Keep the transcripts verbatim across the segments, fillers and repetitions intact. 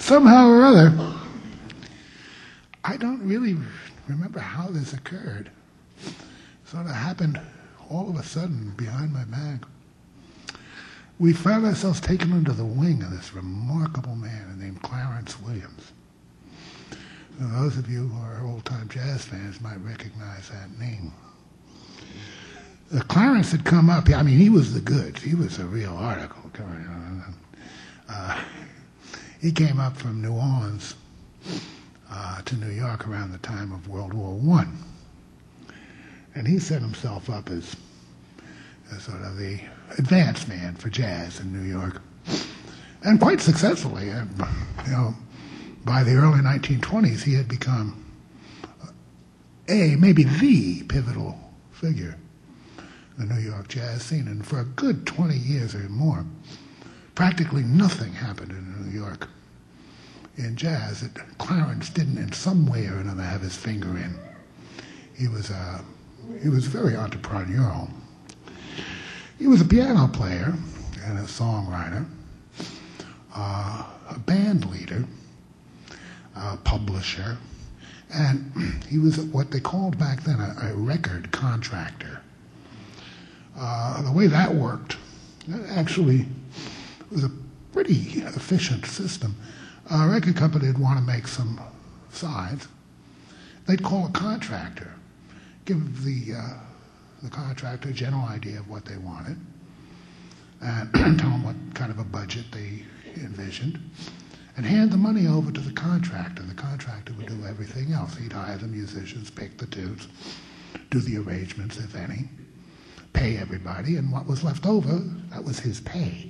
somehow or other, I don't really remember how this occurred. It sort of happened all of a sudden behind my back. We found ourselves taken under the wing of this remarkable man named Clarence Williams. Now, those of you who are old-time jazz fans might recognize that name. Uh, Clarence had come up, I mean, he was the goods. He was a real article. Uh, he came up from New Orleans uh, to New York around the time of World War One. And he set himself up as, as sort of the advance man for jazz in New York. And quite successfully. Uh, you know, by the early nineteen twenties, he had become a, maybe the pivotal figure in the New York jazz scene. And for a good twenty years or more, practically nothing happened in New York in jazz that Clarence didn't in some way or another have his finger in. He was, uh, he was very entrepreneurial. He was a piano player and a songwriter, uh, a band leader, a publisher, and he was what they called back then a, a record contractor. Uh, the way that worked, actually, was a pretty efficient system. A record company would want to make some sides. They'd call a contractor, give the uh, the contractor a general idea of what they wanted, and tell them what kind of a budget they envisioned, and hand the money over to the contractor. The contractor would do everything else. He'd hire the musicians, pick the tunes, do the arrangements, if any, pay everybody, and what was left over, that was his pay.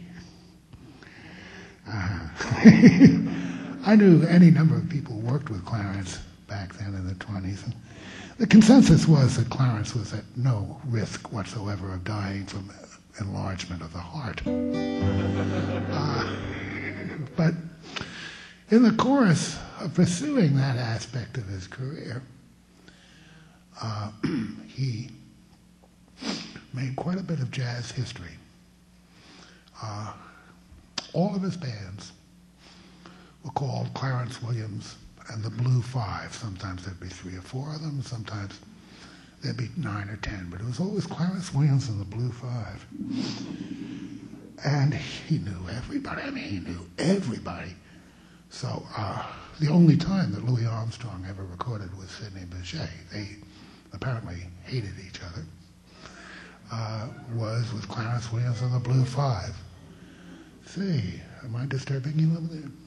Uh, I knew any number of people who worked with Clarence back then in the twenties. And the consensus was that Clarence was at no risk whatsoever of dying from enlargement of the heart. Uh, but in the course of pursuing that aspect of his career, uh, he made quite a bit of jazz history. Uh, all of his bands were called Clarence Williams and the Blue Five. Sometimes there'd be three or four of them, sometimes there'd be nine or ten, but it was always Clarence Williams and the Blue Five. And he knew everybody. I mean, he knew everybody. So uh, the only time that Louis Armstrong ever recorded with Sidney Bechet, they apparently hated each other, uh, was with Clarence Williams and the Blue Five. See, am I disturbing you over there?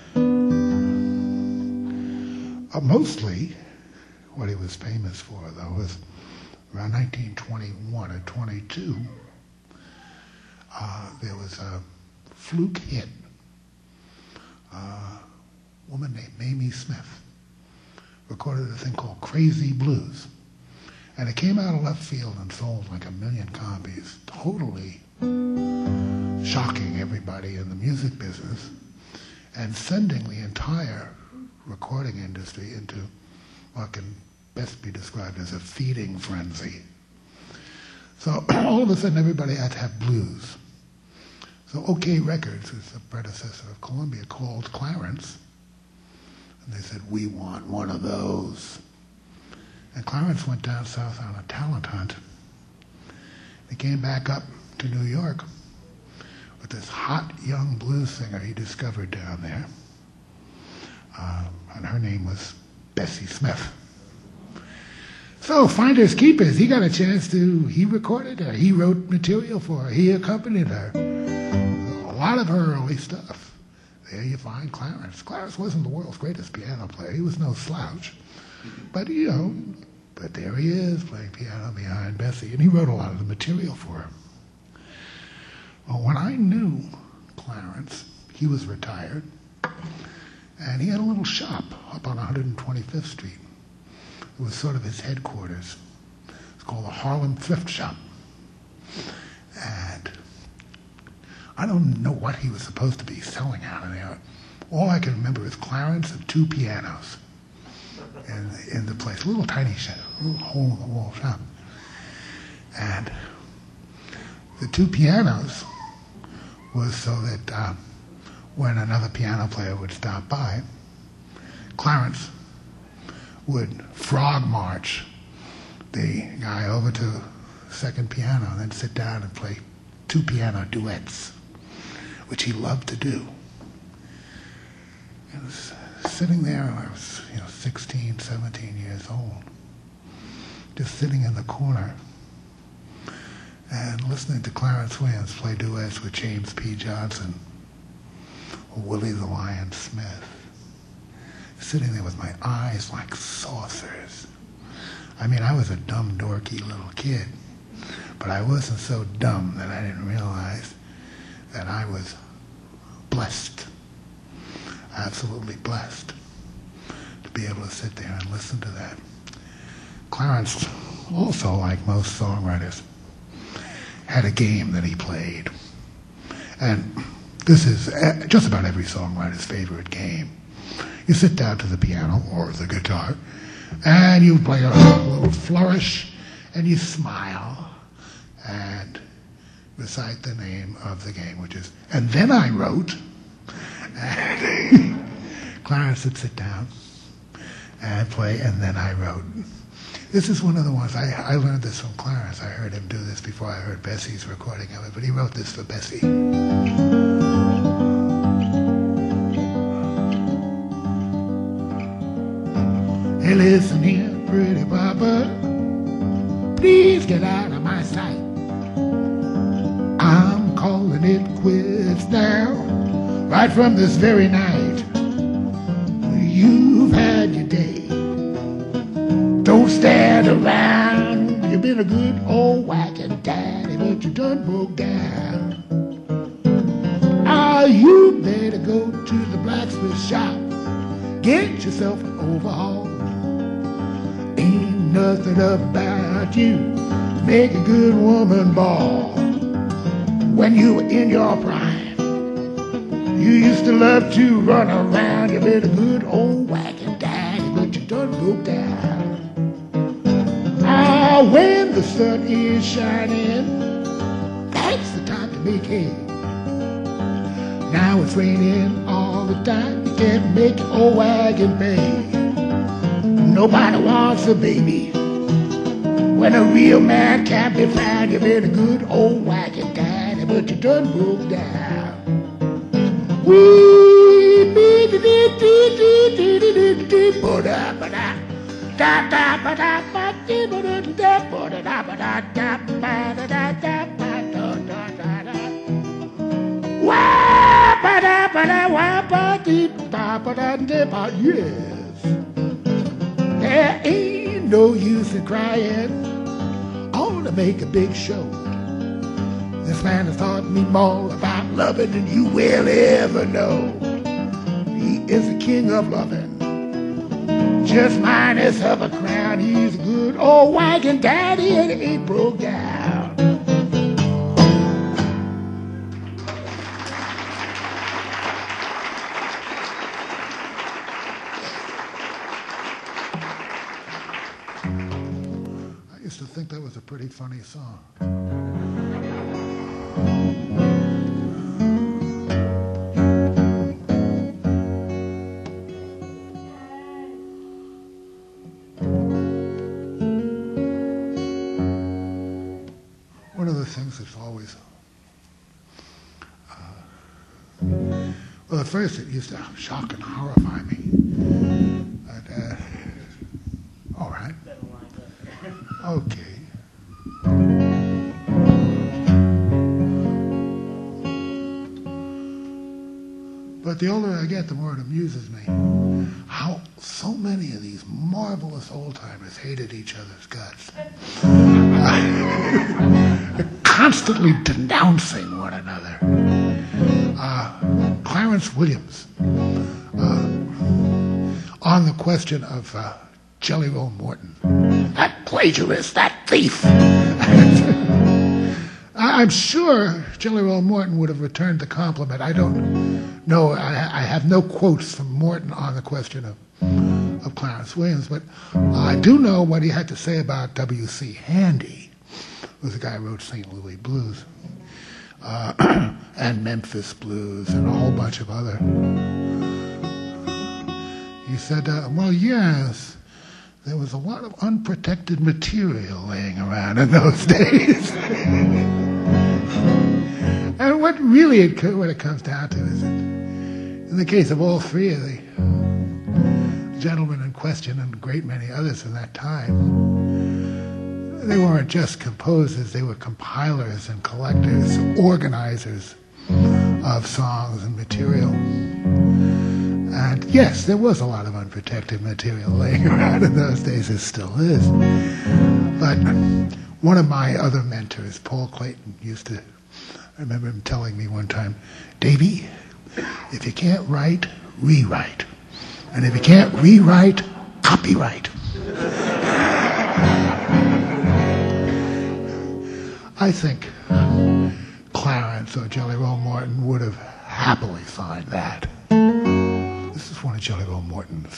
Uh, mostly, what he was famous for, though, was around nineteen twenty-one or twenty-two, uh, there was a fluke hit. Uh, a woman named Mamie Smith recorded a thing called Crazy Blues. And it came out of left field and sold like a million copies, totally shocking everybody in the music business and sending the entire recording industry into what can best be described as a feeding frenzy. So all of a sudden everybody had to have blues. So OK Records, who's the predecessor of Columbia, called Clarence, and they said, "We want one of those." And Clarence went down south on a talent hunt. He came back up to New York with this hot young blues singer he discovered down there. Um, and her name was Bessie Smith. So finders keepers, he got a chance to, he recorded her, he wrote material for her, he accompanied her. A lot of her early stuff. There you find Clarence. Clarence wasn't the world's greatest piano player. He was no slouch. But, you know, but there he is playing piano behind Bessie, and he wrote a lot of the material for her. Well, when I knew Clarence, he was retired, and he had a little shop up on one hundred twenty-fifth Street. It was sort of his headquarters. It's called the Harlem Thrift Shop. And I don't know what he was supposed to be selling out of there. All I can remember is Clarence and two pianos in, in the place. A little tiny shop, a little hole-in-the-wall shop. And the two pianos was so that uh, when another piano player would stop by, Clarence would frog march the guy over to the second piano and then sit down and play two piano duets, which he loved to do. I was sitting there when I was, you know, sixteen, seventeen years old, just sitting in the corner and listening to Clarence Williams play duets with James P. Johnson or Willie the Lion Smith. Sitting there with my eyes like saucers. I mean, I was a dumb, dorky little kid, but I wasn't so dumb that I didn't realize that I was blessed, absolutely blessed, to be able to sit there and listen to that. Clarence, also like most songwriters, had a game that he played. And this is just about every songwriter's favorite game. You sit down to the piano or the guitar, and you play a little flourish, and you smile, and recite the name of the game, which is, and then I wrote. And Clarence would sit down and play, and then I wrote. This is one of the ones, I, I learned this from Clarence. I heard him do this before I heard Bessie's recording of it, but he wrote this for Bessie. Hey, listen here, pretty papa, please get out of my sight. I'm calling it quits now, right from this very night. You've had your day. Don't stand around. You've been a good old whacking daddy, but you done broke down. Ah, you better go to the blacksmith shop. Get yourself an overhaul. Ain't nothing about you make a good woman bawl. When you were in your prime, you used to love to run around. You've been a good old whacking daddy, but you done broke down. Ah, when the sun is shining, that's the time to make hay. Now it's raining all the time, you can't make your old wagon pay. Nobody wants a baby when a real man can't be found. You've been a good old wagon daddy, but you done broke down. Wee, dee, dee, dee, dee, dee, dee, dee, dee, ba-da, ba-da. Da da ba da ba dee ba da da ba da da ba da da ba da da da ba da da da da. Wah ba da ba da wah ba dee ba ba da dee ba. Yes, there ain't no use in crying. I want to make a big show. This man has taught me more about loving than you will ever know. He is the king of loving, just minus of a crown. He's a good old wagon daddy, and he ain't broke down. I used to think that was a pretty funny song. One of the things that's always, uh, well, at first it used to shock and horrify me. But, uh, all right. Okay. But the older I get, the more it amuses me how so many of these marvelous old-timers hated each other's guts. Constantly denouncing one another. Uh, Clarence Williams, uh, on the question of uh, Jelly Roll Morton. That plagiarist, that thief. I'm sure Jelly Roll Morton would have returned the compliment. I don't know. I, I have no quotes from Morton on the question of, of Clarence Williams, but I do know what he had to say about W C Handy, who was the guy who wrote Saint Louis Blues. uh, and Memphis Blues and a whole bunch of other. He said, uh, well, yes, there was a lot of unprotected material laying around in those days. And what really, it, what it comes down to is that in the case of all three of the gentlemen in question and a great many others in that time, they weren't just composers, they were compilers and collectors, organizers of songs and material. And yes, there was a lot of unprotected material laying around in those days, it still is. But one of my other mentors, Paul Clayton, used to, I remember him telling me one time, Davey, if you can't write, rewrite. And if you can't rewrite, copyright. I think Clarence or Jelly Roll Morton would have happily signed that. This is one of Jelly Roll Morton's.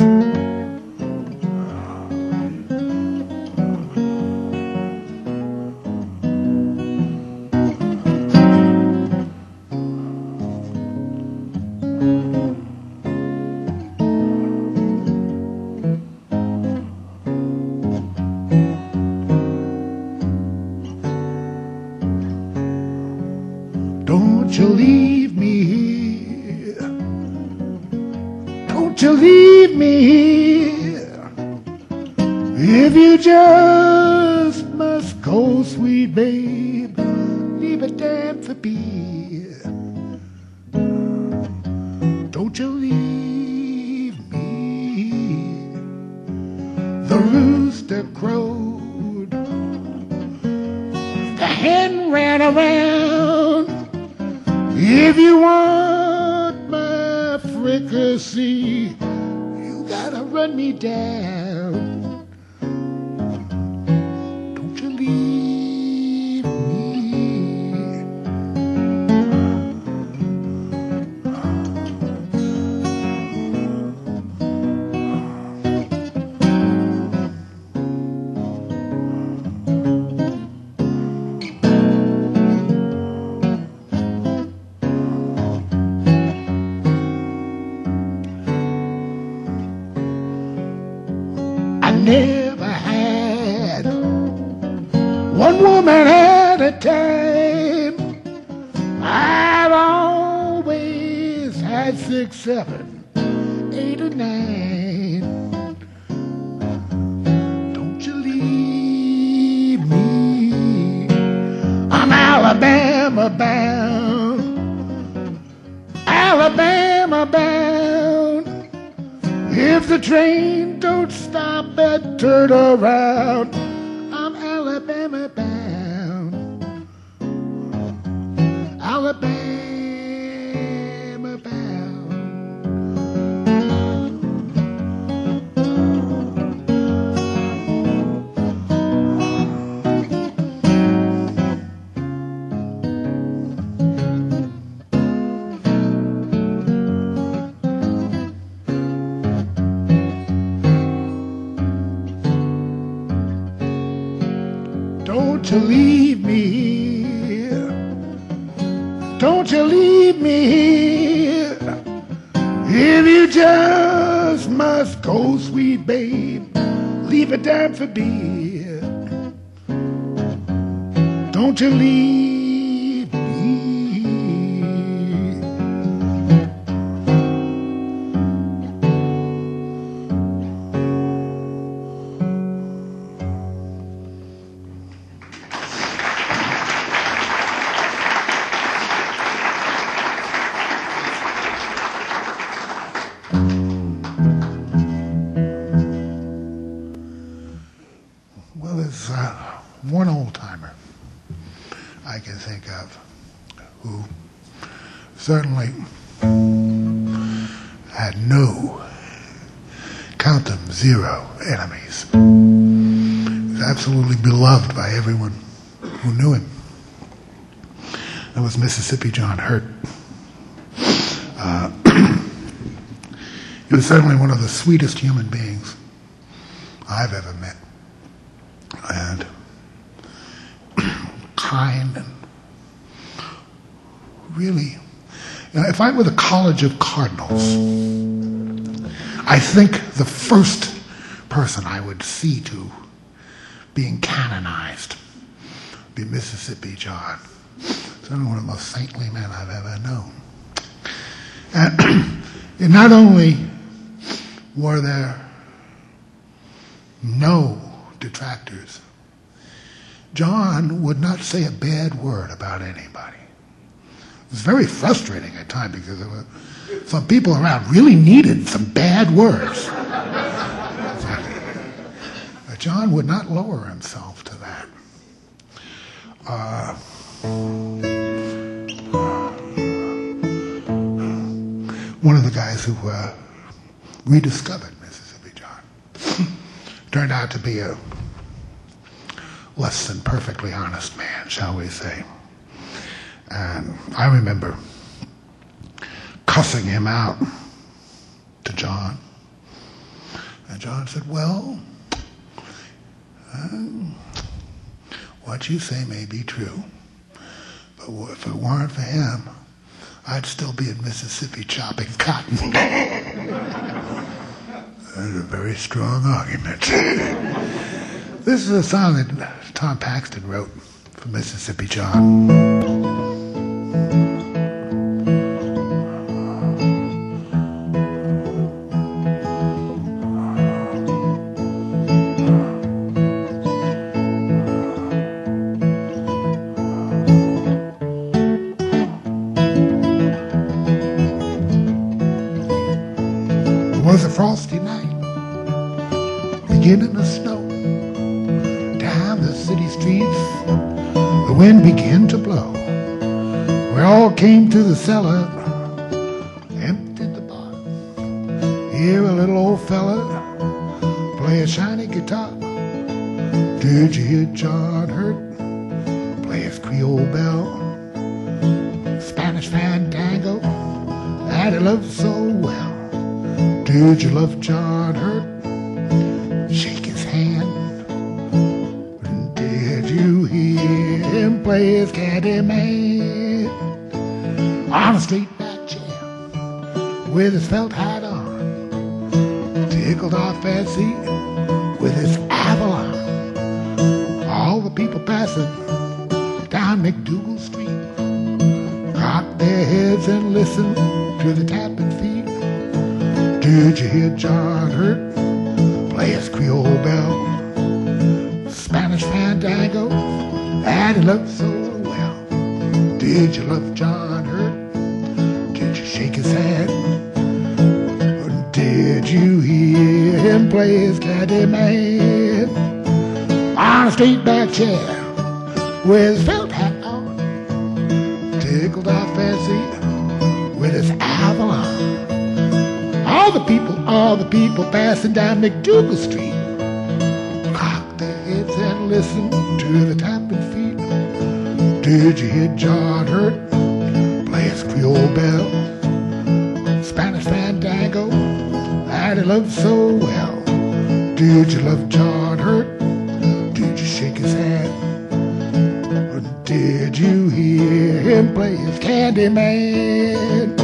Don't you leave me here. Don't you leave me here. If you just must go, sweet babe, leave a damn for beer. Don't you leave me. The rooster crowed. The hen ran around. If you want my fricassee, you gotta run me down. Don't you leave me. Never had one woman at a time. I've always had six, seven, eight, or nine. Don't you leave me. I'm Alabama bound. Alabama bound. If the train don't stop and turn around, I'm Alabama bound. Alabama bound. Don't you leave me here. Don't you leave me here. If you just must go, sweet babe, leave a dime for beer. Don't you leave me. Well, there's uh, one old-timer I can think of who certainly had no, count them, zero enemies. He was absolutely beloved by everyone who knew him. That was Mississippi John Hurt. Uh, he was certainly one of the sweetest human beings I've ever met. And kind and really, you know, if I were the College of Cardinals, I think the first person I would see to being canonized would be Mississippi John. He's one of the most saintly men I've ever known. And, and not only were there no detractors, John would not say a bad word about anybody. It was very frustrating at times because there were some people around really needed some bad words. But John would not lower himself to that. Uh, one of the guys who uh, rediscovered Mississippi John turned out to be a less than perfectly honest man, shall we say. And I remember cussing him out to John. And John said, well, uh, what you say may be true, but if it weren't for him, I'd still be in Mississippi chopping cotton. That's a very strong argument. This is a song that Tom Paxton wrote for Mississippi John. It was a frosty night, beginning to snow. Down the city streets, the wind began to blow. We all came to the cellar, emptied the bar. Hear a little old fella play a shiny guitar. Did you hear John Hurt play his Creole bell? Spanish fandango that he loved so well. Did you love John Hurt? Shake his hand. Did you hear him play his Candyman? On a straight back chair with his felt hat on, tickled off fancy with his Avalon. All the people passing down McDougal Street cocked their heads and listened to the tapping feet. Did you hear John Hurt play his Creole bell? Spanish fandango that he loved so well. Did you love John Hurt? Did you shake his hand? Or did you hear him play his Candyman? On a straight back chair with his felt hat on, tickled off fancy with his Avalon. All the people, all the people passing down McDougal Street cocked their heads and listened to the tapping feet. Did you hear John Hurt play his Creole bell? Spanish fandango that he loved so well. Did you love John Hurt? Did you shake his hand? Or did you hear him play his Candyman?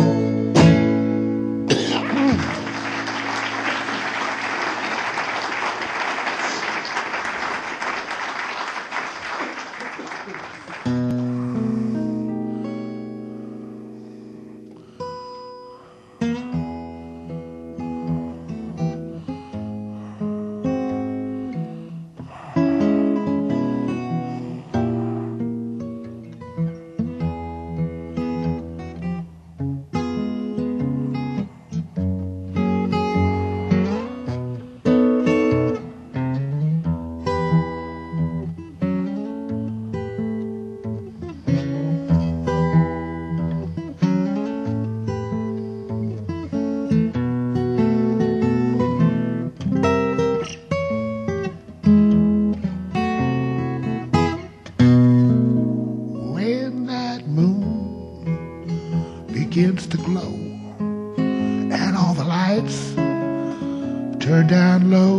Begins to glow and all the lights turn down low.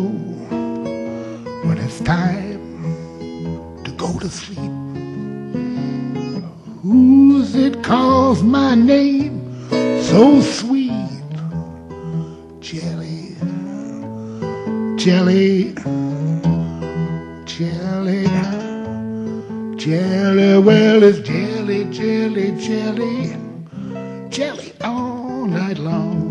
When it's time to go to sleep, Who's it calls my name so sweet? Jelly, jelly, jelly, jelly. Well, it's jelly, jelly, jelly, jelly all night long.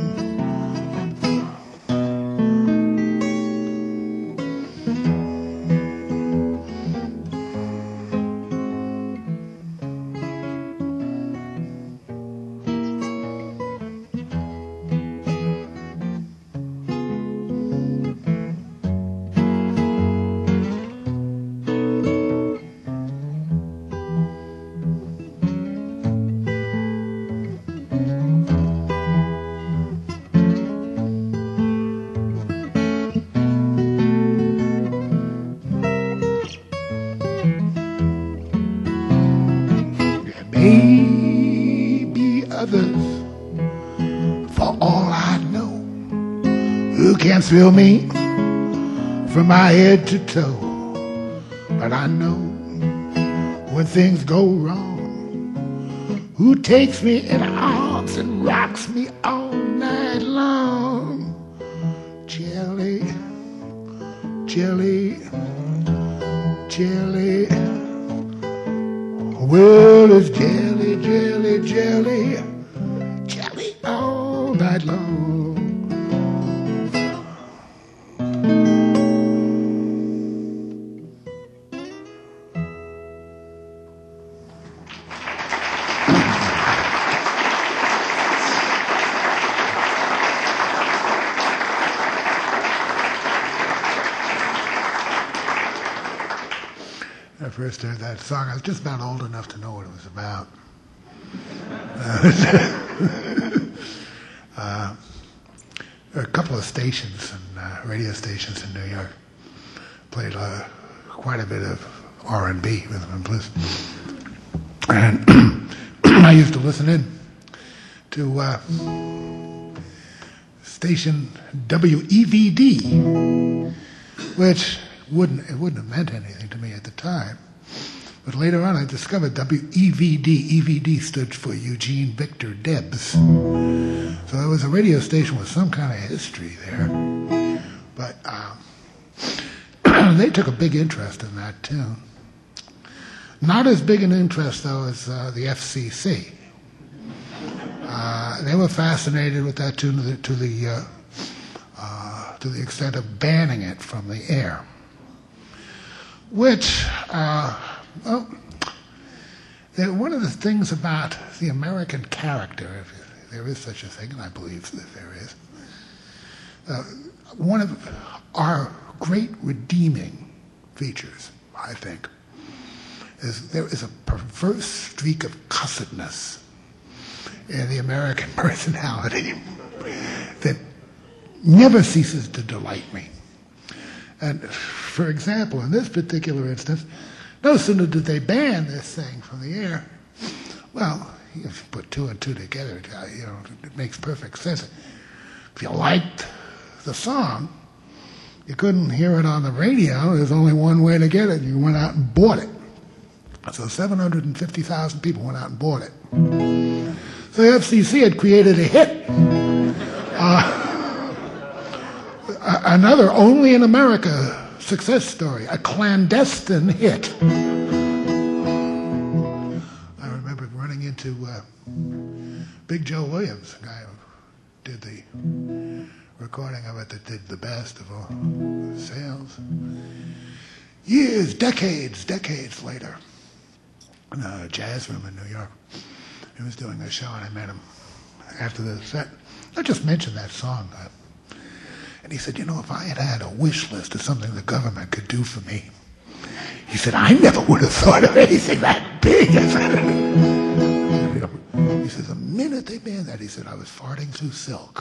Maybe others, for all I know, who can't feel me from my head to toe. But I know when things go wrong, who takes me in arms and rocks me all night long. Jelly, jelly, jelly. Well, it's jelly, jelly, jelly, jelly all night long. I first heard that song, I was just about old enough to know what it was about. uh, there are a couple of stations, and uh, radio stations in New York, played uh, quite a bit of R and B, rhythm and blues. And I used to listen in to uh, station W E V D, which wouldn't it wouldn't have meant anything to me at the time. But later on I discovered W E V D. E V D stood for Eugene Victor Debs. So it was a radio station with some kind of history there. But um, they took a big interest in that tune. Not as big an interest, though, as uh, the F C C. Uh, they were fascinated with that tune to the, to the, uh, uh, to the extent of banning it from the air. Which, uh, well, one of the things about the American character, if there is such a thing, and I believe that there is, uh, one of our great redeeming features, I think, is there is a perverse streak of cussedness in the American personality that never ceases to delight me. And for example, in this particular instance, no sooner did they ban this thing from the air, well, if you put two and two together, you know, it makes perfect sense. If you liked the song, you couldn't hear it on the radio. There's only one way to get it. You went out and bought it. So seven hundred fifty thousand people went out and bought it. So the F C C had created a hit. Uh, Another only in America success story, a clandestine hit. I remember running into uh, Big Joe Williams, the guy who did the recording of it that did the best of all the sales. Years, decades, decades later, in a jazz room in New York, he was doing a show and I met him after the set. I just mentioned that song. Uh, And he said, you know, if I had had a wish list of something the government could do for me, he said, I never would have thought of anything that big. He says, the minute they banned that, he said, I was farting through silk.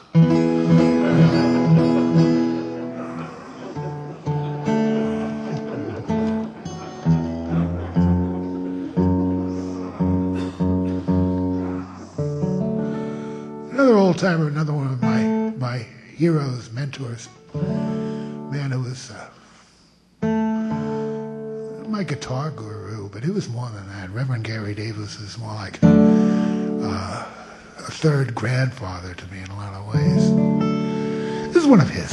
Another old timer, another one of my, my heroes, mentors, man who was uh, my guitar guru, but he was more than that. Reverend Gary Davis is more like uh, a third grandfather to me in a lot of ways. This is one of his.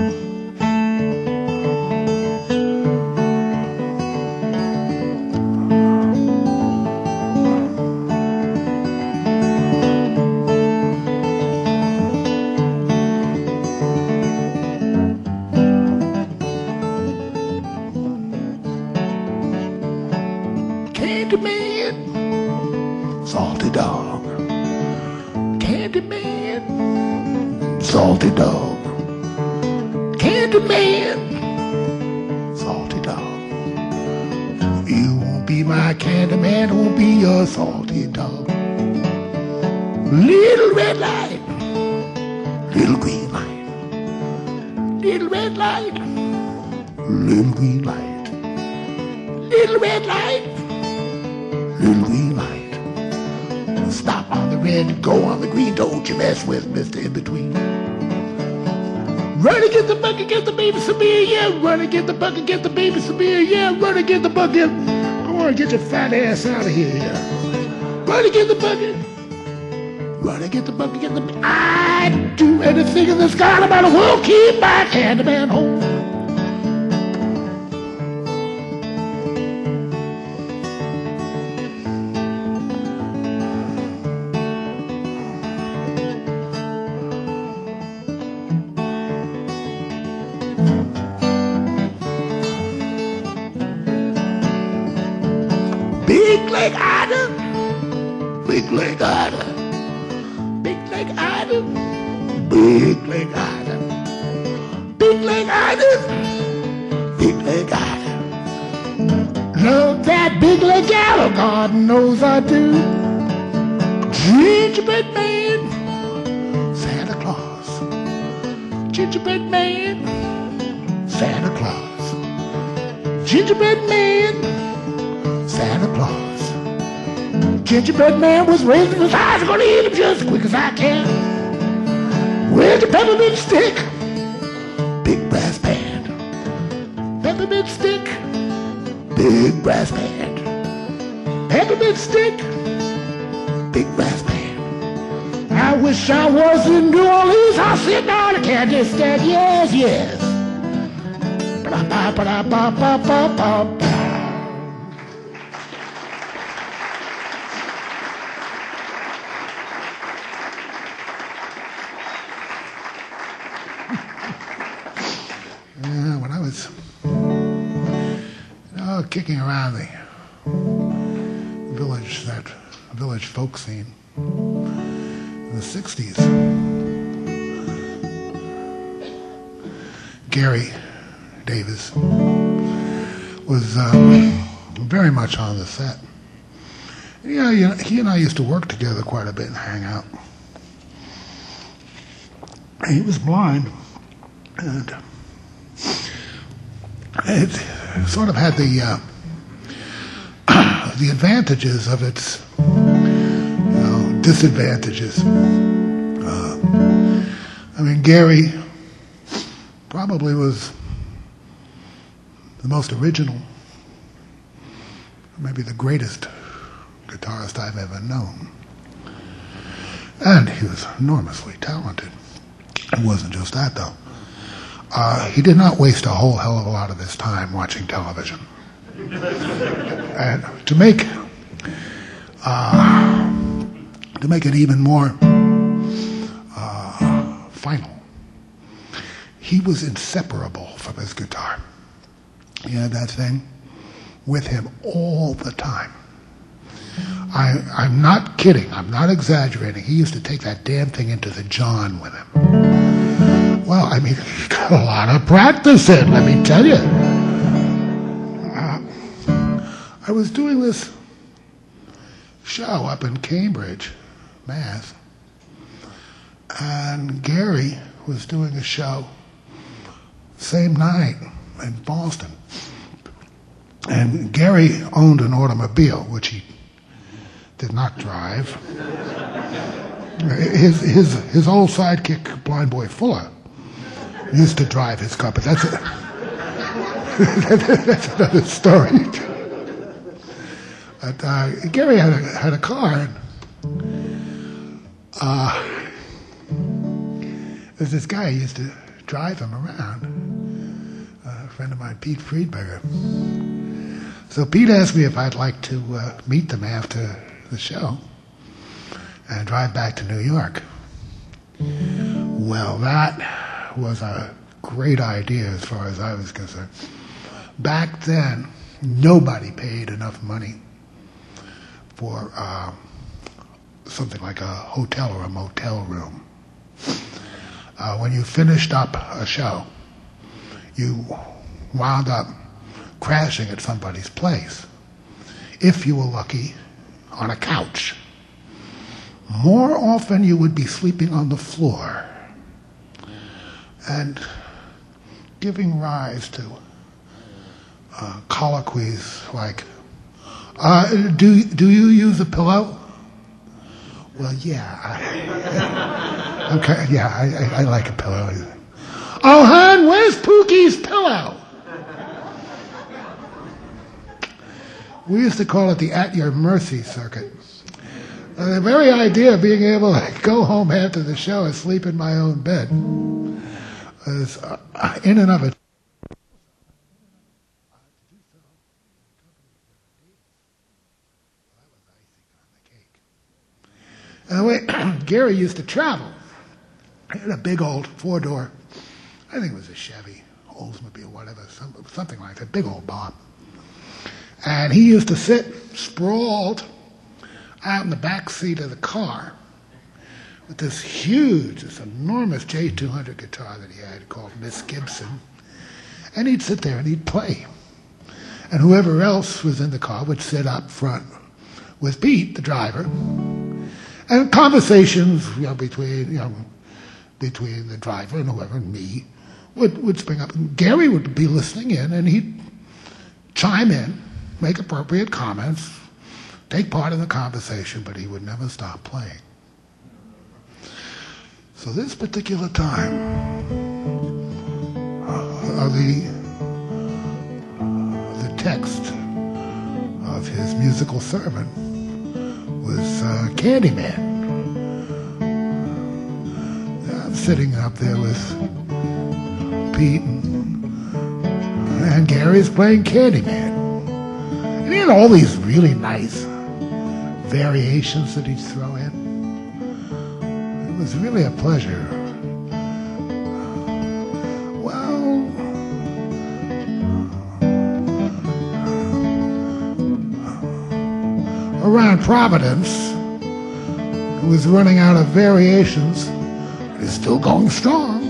Candyman, salty dog. Candyman, salty dog. Candyman, salty dog. You won't be my Candyman, won't be your salty dog. Little red light, little green light. Little red light, little green light. Little red light, little green light. Stop on the red and go on the green. Don't you mess with Mister In-Between. Run and get the bucket, get the baby some beer, yeah. Run and get the bucket, get the baby some beer, yeah. Run and get the bucket. Come on, get your fat ass out of here, yeah. Run and get the bucket. Run and get the bucket, get the... I'd do anything in this God about a world, keep my Candyman home. Big leg Ida, big leg Ida, big leg Ida, big leg Ida, big leg Ida, big leg Ida. Love that big leg gal, God knows I do. Gingerbread man, Santa Claus. Gingerbread man, Santa Claus. Gingerbread man, Santa Claus. Gingerbread man was raising his eyes, gonna eat him just as quick as I can. Where's the peppermint stick? Big brass band. Peppermint stick, big brass band. Peppermint stick, big brass band. I wish I was in New Orleans. I'll sit down and can't just stand. Yes, yes. Ba-da-ba-ba-ba-ba-ba-ba. Yeah, when I was you know, kicking around the village, that village folk scene in the sixties, Gary Davis was um, very much on the set. Yeah, you know, he and I used to work together quite a bit and hang out. He was blind, and it sort of had the uh, the advantages of its you know, disadvantages. Uh, I mean, Gary probably was the most original, maybe the greatest guitarist I've ever known. And he was enormously talented. It wasn't just that, though. Uh, he did not waste a whole hell of a lot of his time watching television. And to make uh, to make it even more uh, final, he was inseparable from his guitar. He had that thing with him all the time. I, I'm not kidding. I'm not exaggerating. He used to take that damn thing into the John with him. Well, I mean, he got a lot of practice in, let me tell you. Uh, I was doing this show up in Cambridge, Mass, and Gary was doing a show same night in Boston. And Gary owned an automobile, which he did not drive. His his his old sidekick, Blind Boy Fuller, used to drive his car, but that's a, that's another story. But uh, Gary had a, had a car. And, uh, there's this guy who used to drive him around, uh, a friend of mine, Pete Friedberger. So Pete asked me if I'd like to uh, meet them after the show and drive back to New York. Well, that was a great idea as far as I was concerned. Back then, nobody paid enough money for uh, something like a hotel or a motel room. Uh, when you finished up a show, you wound up crashing at somebody's place, if you were lucky, on a couch. More often you would be sleeping on the floor and giving rise to uh, colloquies like, uh, do, do you use a pillow? Well, yeah. I, okay, yeah, I, I, I like a pillow. Oh, hon, where's Pookie's pillow? We used to call it the At Your Mercy circuit. Uh, the very idea of being able to go home after the show and sleep in my own bed was uh, in and of it. And the way Gary used to travel, he had a big old four-door, I think it was a Chevy, Oldsmobile, whatever, some, something like that, big old Bob. And he used to sit sprawled out in the back seat of the car with this huge, this enormous J two hundred guitar that he had called Miss Gibson. And he'd sit there and he'd play. And whoever else was in the car would sit up front with Pete, the driver. And conversations, you know, between, you know, between the driver and whoever and me would, would spring up. And Gary would be listening in and he'd chime in, make appropriate comments, take part in the conversation, but he would never stop playing. So this particular time, uh, the, uh, the text of his musical sermon was uh, Candyman. I'm sitting up there with Pete and, and Gary's playing Candyman. And he had all these really nice variations that he'd throw in. It was really a pleasure. Well, around Providence, it was running out of variations. It's still going strong.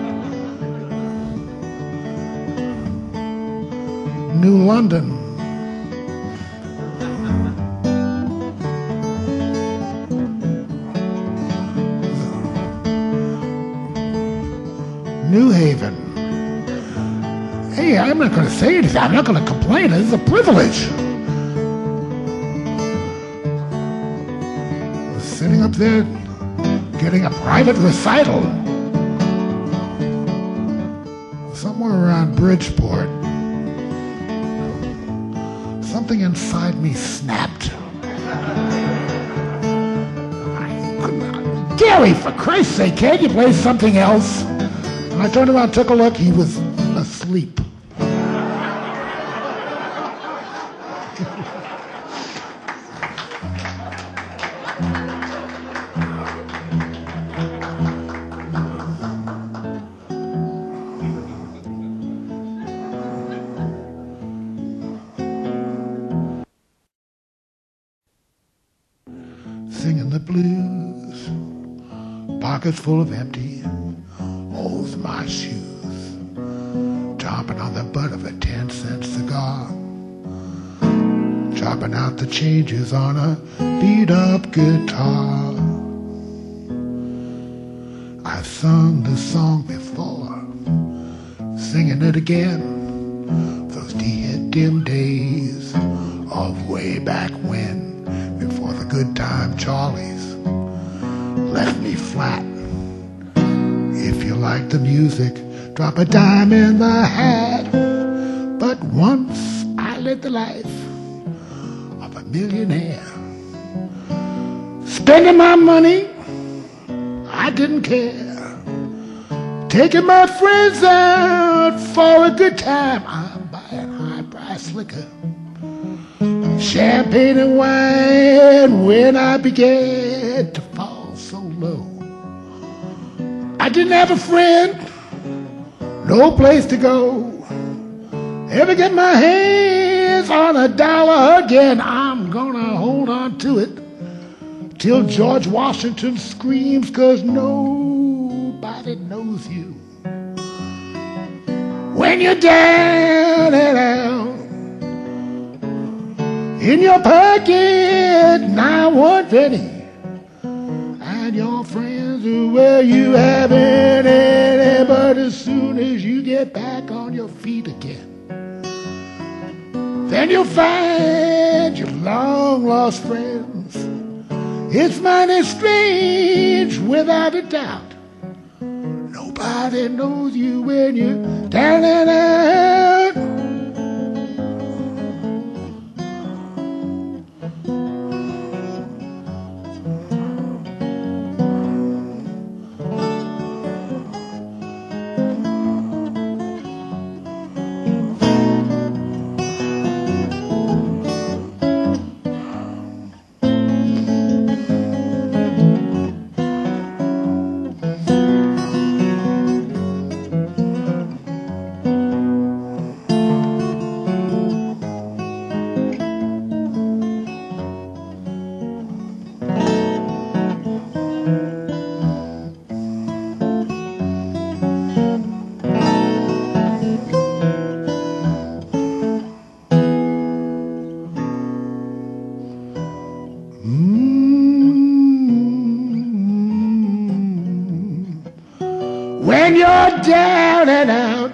New London. New Haven. Hey, I'm not going to say anything. I'm not going to complain. This is a privilege. Sitting up there, getting a private recital somewhere around Bridgeport. Something inside me snapped. I couldn't, Gary, for Christ's sake, can't you play something else? And I turned around, took a look, he was asleep. Singing the blues, pockets full of empty holes in my shoes, chomping on the butt of a ten cent cigar, chopping out the changes on a beat up guitar. I've sung this song before, singing it again, those dim days of way back when, before the good time Charlies left me flat. If you like the music, drop a dime in the hat. But once I lived the life of a millionaire. Spending my money, I didn't care. Taking my friends out for a good time. I'm buying high-priced liquor, champagne and wine. When I began to fall so low, I didn't have a friend, no place to go. Ever get my hands on a dollar again, I'm gonna hold on to it till George Washington screams, 'cause nobody knows you when you're down and out. In your pocket, now one penny, and your friends are where you haven't any. But as soon as you get back on your feet again, then you'll find your long-lost friends. It's mighty strange, without a doubt. Nobody knows you when you're down and out. When you're down and out,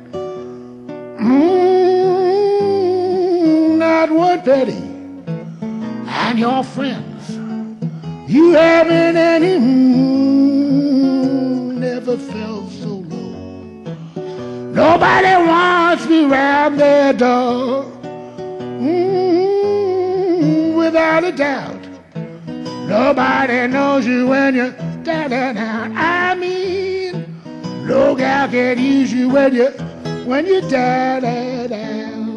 mm, not one penny, and your friends, you haven't any, mm, never felt so low. Nobody wants me round their door, mm, without a doubt. Nobody knows you when you're down and out. I mean, no gal can use you when you when you're down and out.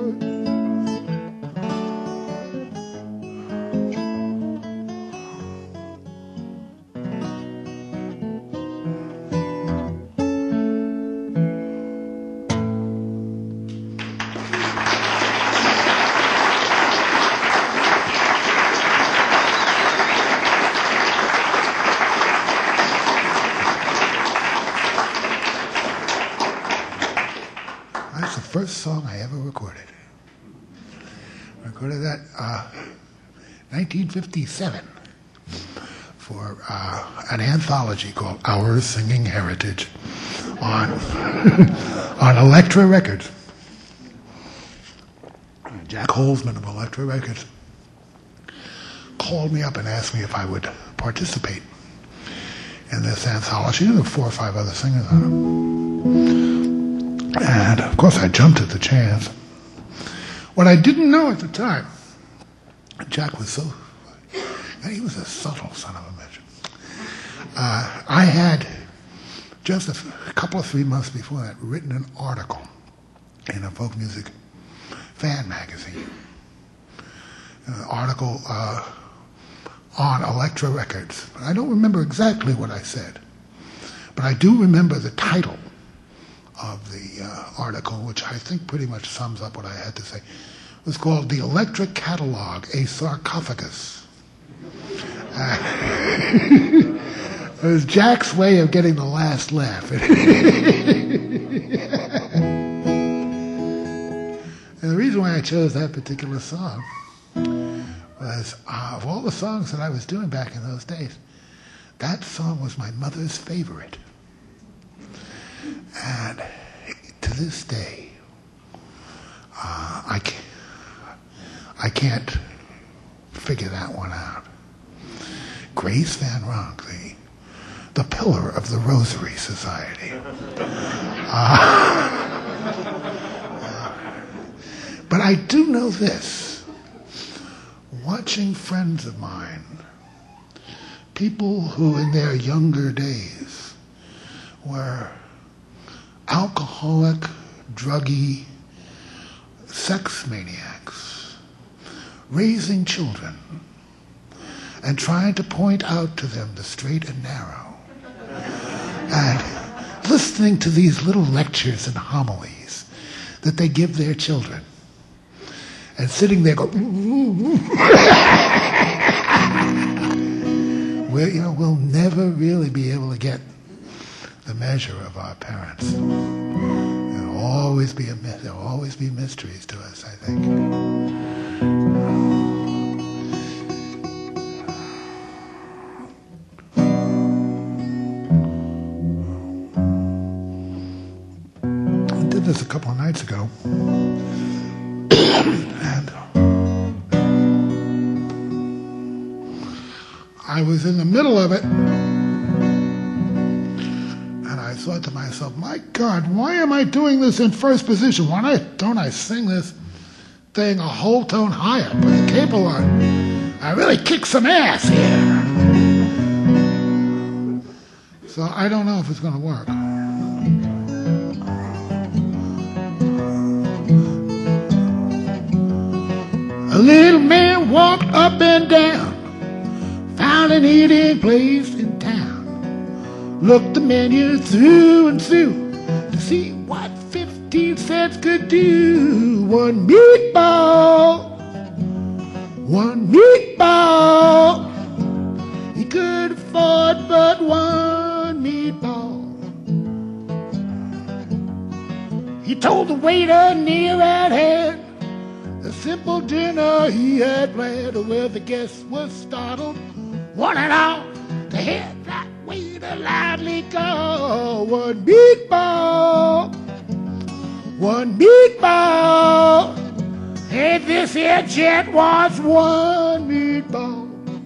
That's the first song I ever recorded. I recorded that uh, nineteen fifty-seven for uh, an anthology called Our Singing Heritage on on Elektra Records. Jack Holzman of Elektra Records called me up and asked me if I would participate in this anthology. There were four or five other singers on it. And, of course, I jumped at the chance. What I didn't know at the time, Jack was so, he was a subtle son of a bitch. Uh, I had, just a, a couple of three months before that, written an article in a folk music fan magazine. An article uh, on Elektra Records. I don't remember exactly what I said, but I do remember the title of the uh, article, which I think pretty much sums up what I had to say. It was called The Elektra Catalog, a Sarcophagus. Uh, it was Jack's way of getting the last laugh. And the reason why I chose that particular song was, uh, of all the songs that I was doing back in those days, that song was my mother's favorite. And to this day, uh, I, can't, I can't figure that one out. Grace Van Ronk, the, the pillar of the Rosary Society. Uh, uh, but I do know this. One watching friends of mine, people who in their younger days were alcoholic, druggy, sex maniacs, raising children and trying to point out to them the straight and narrow, and listening to these little lectures and homilies that they give their children, and sitting there going, well, you know, we'll never really be able to get the measure of our parents. There'll always be a there'll always be mysteries to us, I think. I did this a couple of nights ago, and I was in the middle of it, and I thought to myself, my God, why am I doing this in first position? Why don't I sing this thing a whole tone higher, put the capo on? I really kick some ass here. So I don't know if it's going to work. A little man walked up and down, found an eating place in town, looked the menu through and through to see what fifteen cents could do. One meatball, one meatball, he could afford but one meatball. He told the waiter near at hand the simple dinner he had planned. Well, the guest was startled, one and all, to hear that waiter loudly call, one meatball, one meatball, and this here jet was one meatball.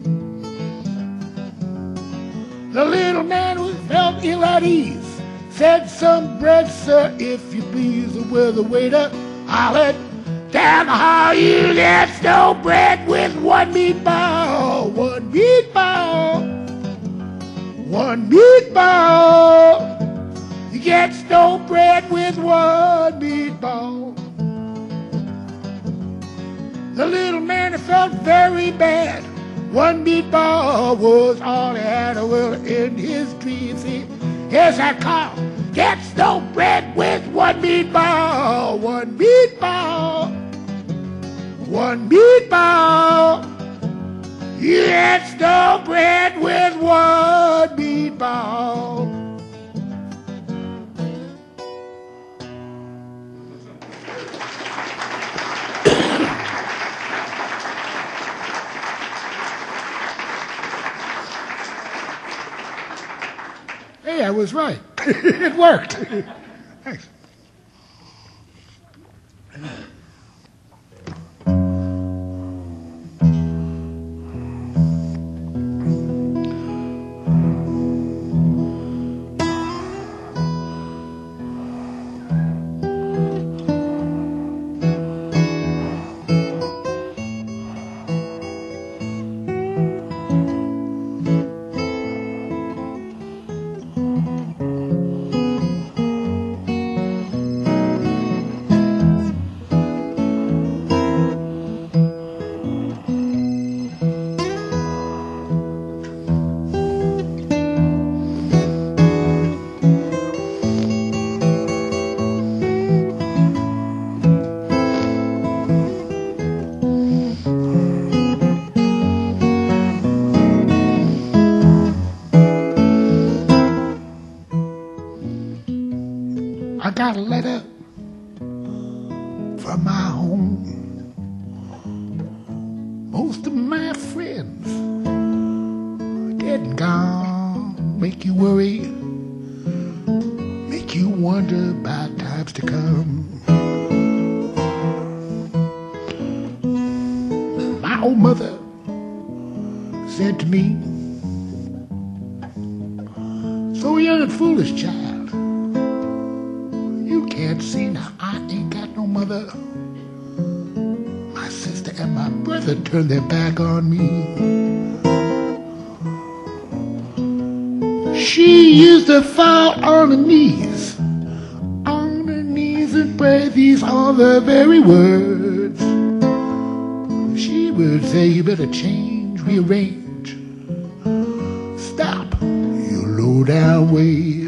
The little man who felt ill at ease said, some bread, sir, if you please. Well, the waiter hollered, down the hall, you get no bread with one meatball, one meatball, one meatball. You get no bread with one meatball. The little man felt very bad. One meatball was all he had. Well, in his dreams, he hears that call. Gets no bread with one meatball, one meatball, one meatball. Gets no bread with one meatball. Hey, I was right. It worked. Thanks. I got a letter from my home. Most of my friends are dead and gone. Make you worry, make you wonder about times to come. My old mother said to me, so young and foolish, child, you can't see now I ain't got no mother. My sister and my brother turned their back on me. She used to fall on her knees, on her knees and pray. These are the very words. She would say, you better change, rearrange, stop your low down ways.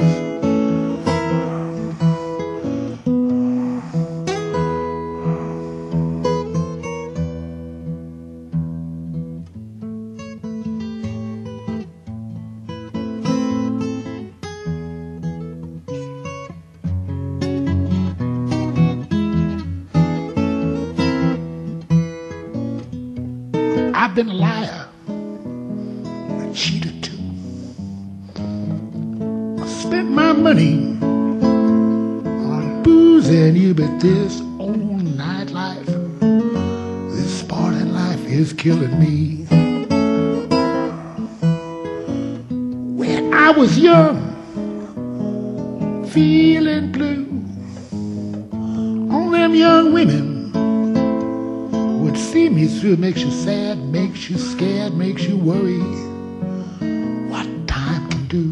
I've been a liar, a cheater too. I spent my money on booze and you, but this old nightlife, this sporting life is killing me. When I was young, feeling blue, all them young women would see me through. It makes you sad, makes you scared, makes you worry what time can do.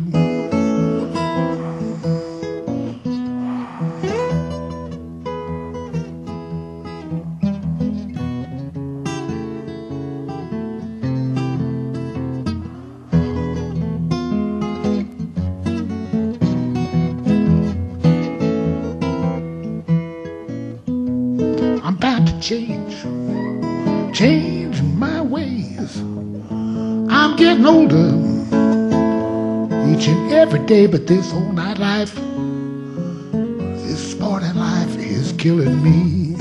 I'm about to change, change my ways. I'm getting older each and every day, but this whole nightlife, this sporting life is killing me.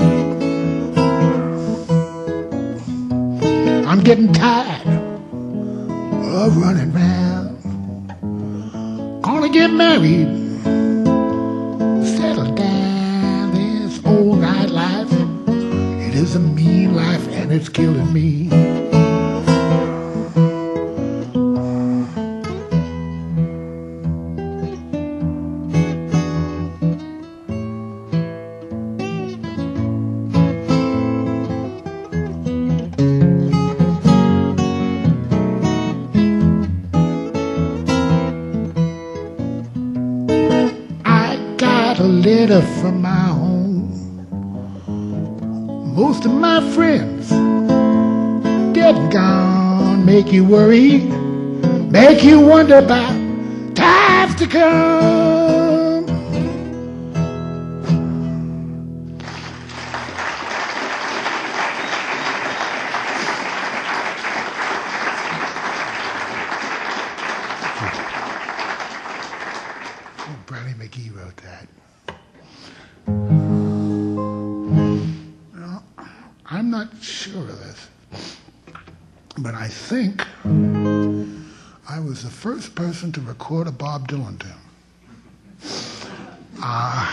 I'm getting tired of running round. Gonna get married, settle down. This old nightlife, it is a mean life and it's killing me. I got a letter from my home. Most of my friends dead and gone. Make you worry, make you wonder about times to come. Oh, Brownie McGee wrote that. I'm not sure of this, but I think I was the first person to record a Bob Dylan tune. Uh,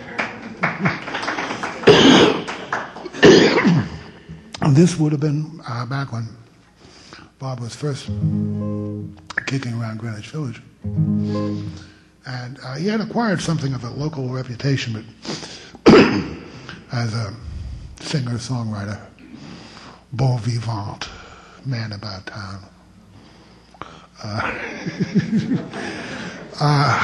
this would have been uh, back when Bob was first kicking around Greenwich Village. And uh, he had acquired something of a local reputation, but as a singer-songwriter, bon vivant, man about town. Uh, uh,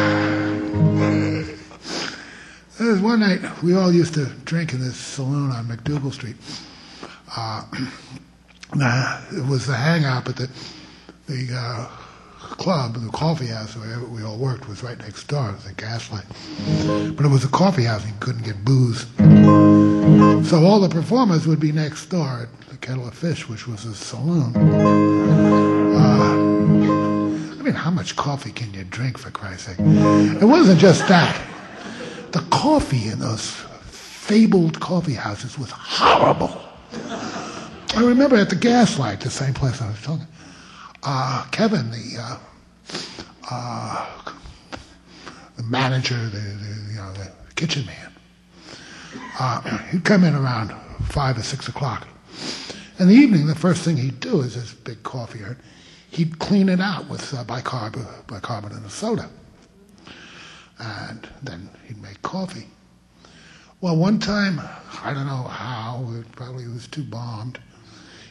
there was one night we all used to drink in this saloon on McDougal Street. Uh, nah, it was the hangout, but the the uh, club, the coffee house where we all worked was right next door. It was a Gaslight, but it was a coffee house and you couldn't get booze. So all the performers would be next door at the Kettle of Fish, which was a saloon. Uh, I mean, how much coffee can you drink, for Christ's sake? It wasn't just that. The coffee in those fabled coffee houses was horrible. I remember at the Gaslight, the same place I was talking, uh, Kevin, the uh, uh, the manager, the, the you know the kitchen man, uh, he'd come in around five or six o'clock. In the evening, the first thing he'd do is this big coffee urn. He'd clean it out with uh, bicarb- bicarbonate and soda, and then he'd make coffee. Well, one time, I don't know how, it probably was too bombed.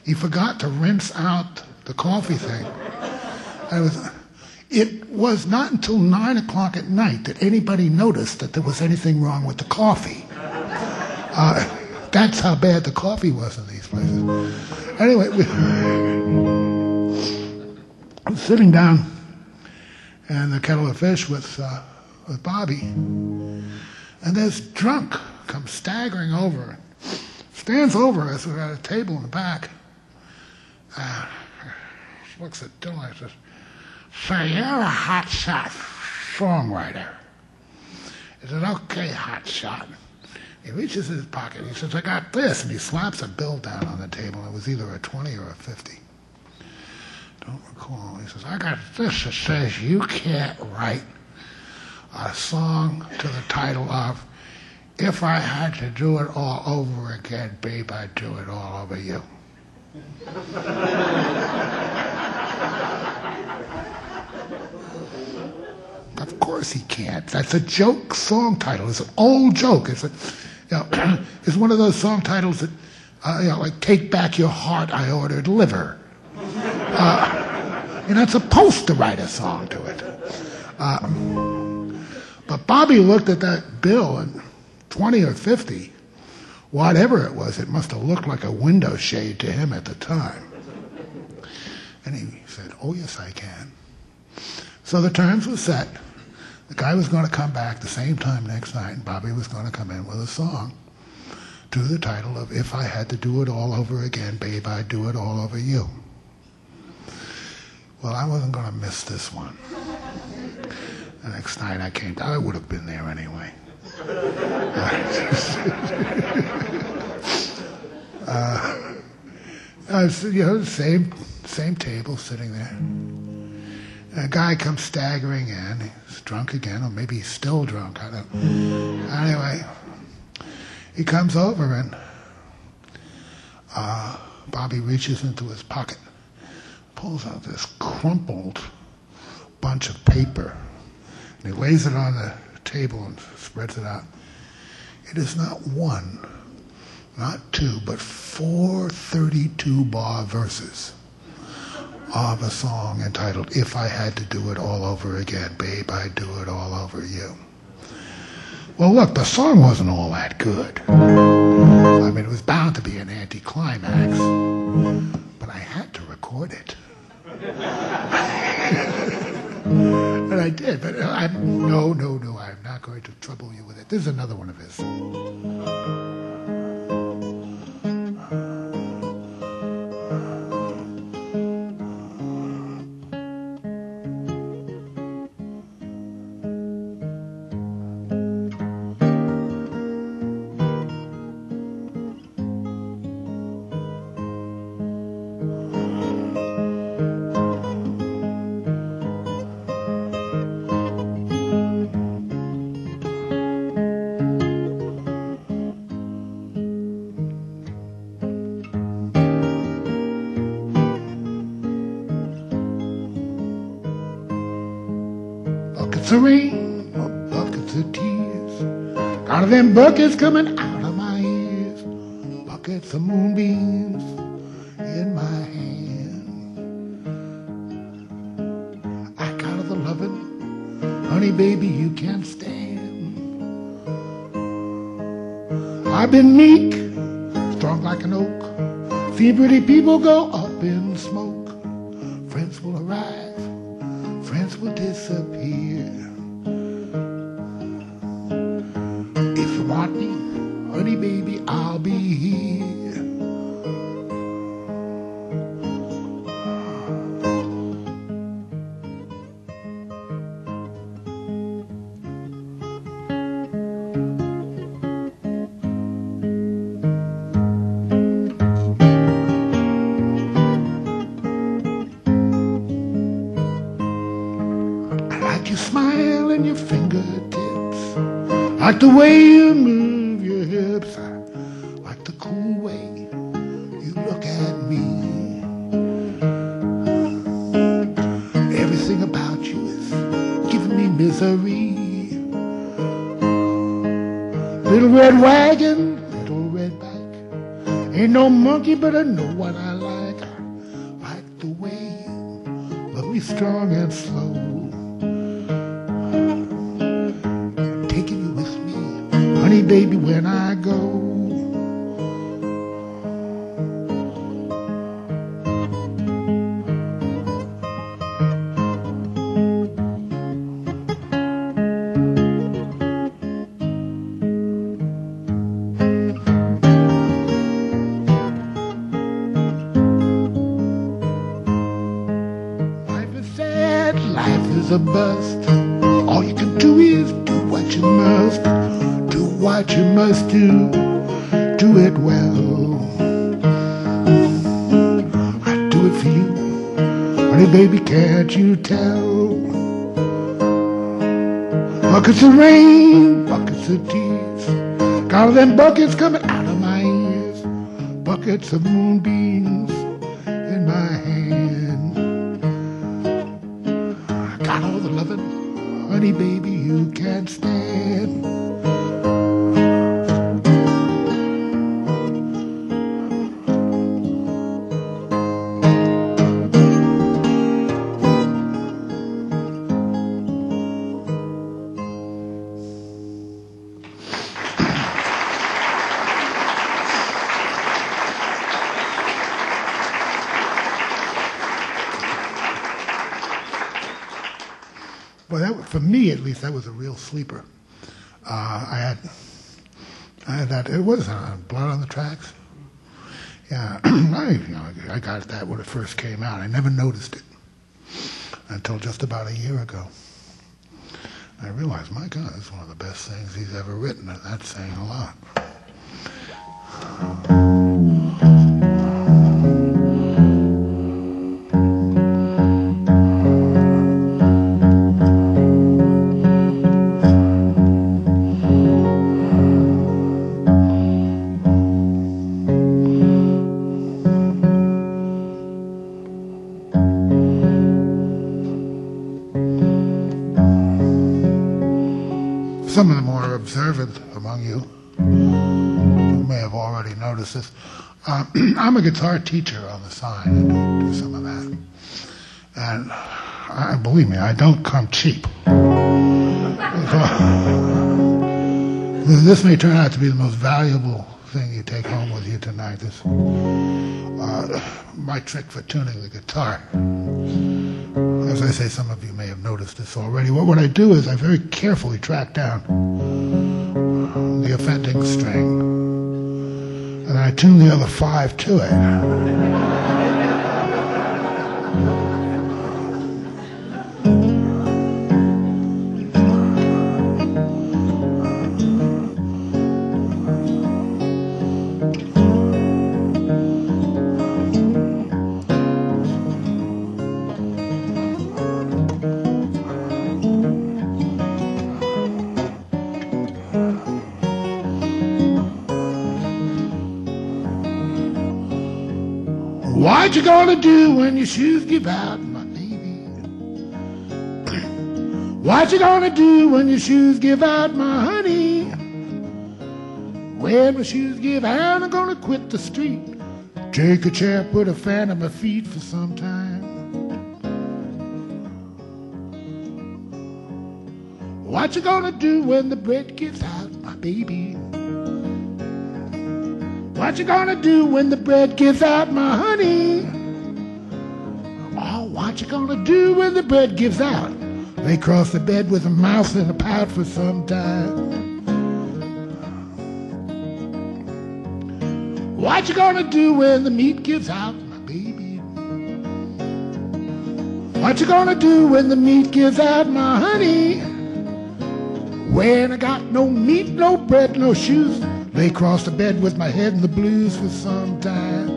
he forgot to rinse out the coffee thing. I was, it was not until nine o'clock at night that anybody noticed that there was anything wrong with the coffee. Uh, that's how bad the coffee was in these places. Anyway, we, I was sitting down in the kettle of fish with, uh, with Bobby, and this drunk comes staggering over, stands over us. We're at a table in the back. Uh, looks at Dylan and says, "Say, you're a hotshot songwriter." He says, "Okay, hotshot." He reaches in his pocket. He says, "I got this," and he slaps a bill down on the table. It was either a twenty or a fifty. Don't recall. He says, "I got this that says you can't write a song to the title of 'If I Had to Do It All Over Again, Babe, I'd Do It All Over You.'" Of course he can't. That's a joke song title. It's an old joke. It's a, you know, it's one of those song titles that, uh, you know, like "Take Back Your Heart, I Ordered Liver." Uh, you're not supposed to write a song to it. Uh, but Bobby looked at that bill, and twenty or fifty, whatever it was, it must have looked like a window shade to him at the time. And he said, "Oh, yes, I can." So the terms were set. The guy was going to come back the same time next night, and Bobby was going to come in with a song to the title of "If I Had to Do It All Over Again, Babe, I'd Do It All Over You." Well, I wasn't going to miss this one. The next night I came, I would have been there anyway. uh, I was, you know, same same table sitting there. A guy comes staggering in. He's drunk again, or maybe he's still drunk. I don't. Anyway, he comes over, and uh, Bobby reaches into his pocket, pulls out this crumpled bunch of paper, and he lays it on the table and spreads it out. It is not one, not two, but four thirty-two bar verses of a song entitled "If I Had to Do It All Over Again, Babe, I'd Do It All Over You." Well, look, the song wasn't all that good. I mean, it was bound to be an anticlimax, but I had to record it. And I did, but I, no, no, no, I'm not going to trouble you with it. This is another one of his. Buckets of rain or buckets of tears, out of them buckets coming out of my ears, buckets of moonbeams in my hand. I got of the loving, honey baby, you can't stand. I've been meek, strong like an oak, seen pretty people go up in smoke. Friends will arrive, friends will disappear. If you want me, honey baby, I'll be here. You smile and your fingertips, like the way you move your hips. I like the cool way you look at me. Everything about you is giving me misery. Little red wagon, little red bike, ain't no monkey but I know what I like. me strong and slow, taking you with me, honey baby, when I go. Life is a bust. All you can do is do what you must. Do what you must do. Do it well. I do it for you. Honey baby, can't you tell? Buckets of rain, buckets of tears. Got all them buckets coming out of my ears. Buckets of moonbeams in my hand. Got all the loving, honey baby, you can't stand. Well, that, for me at least, that was a real sleeper. Uh, I had, I had that. It was uh, Blood on the Tracks. Yeah, I, you know, I got that when it first came out. I never noticed it until just about a year ago. I realized, my God, it's one of the best things he's ever written, and that's saying a lot. Some of the more observant among you may have already noticed this. Uh, I'm a guitar teacher on the side. I do some of that. And I, believe me, I don't come cheap. So, this may turn out to be the most valuable thing you take home with you tonight. This, uh, my trick for tuning the guitar. As I say, some of you may have noticed this already. What, what I do is I very carefully track down the offending string, and I tune the other five to it. What you gonna do when your shoes give out, my baby? What you gonna do when your shoes give out, my honey? When my shoes give out, I'm gonna quit the street. Take a chair, put a fan on my feet for some time. What you gonna do when the bread gives out, my baby? What you gonna do when the bread gives out, my honey? Oh, what you gonna do when the bread gives out? Lay across the bed with a mouse in a pout for some time. What you gonna do when the meat gives out, my baby? What you gonna do when the meat gives out, my honey? When I got no meat, no bread, no shoes, lay across the bed with my head in the blues for some time.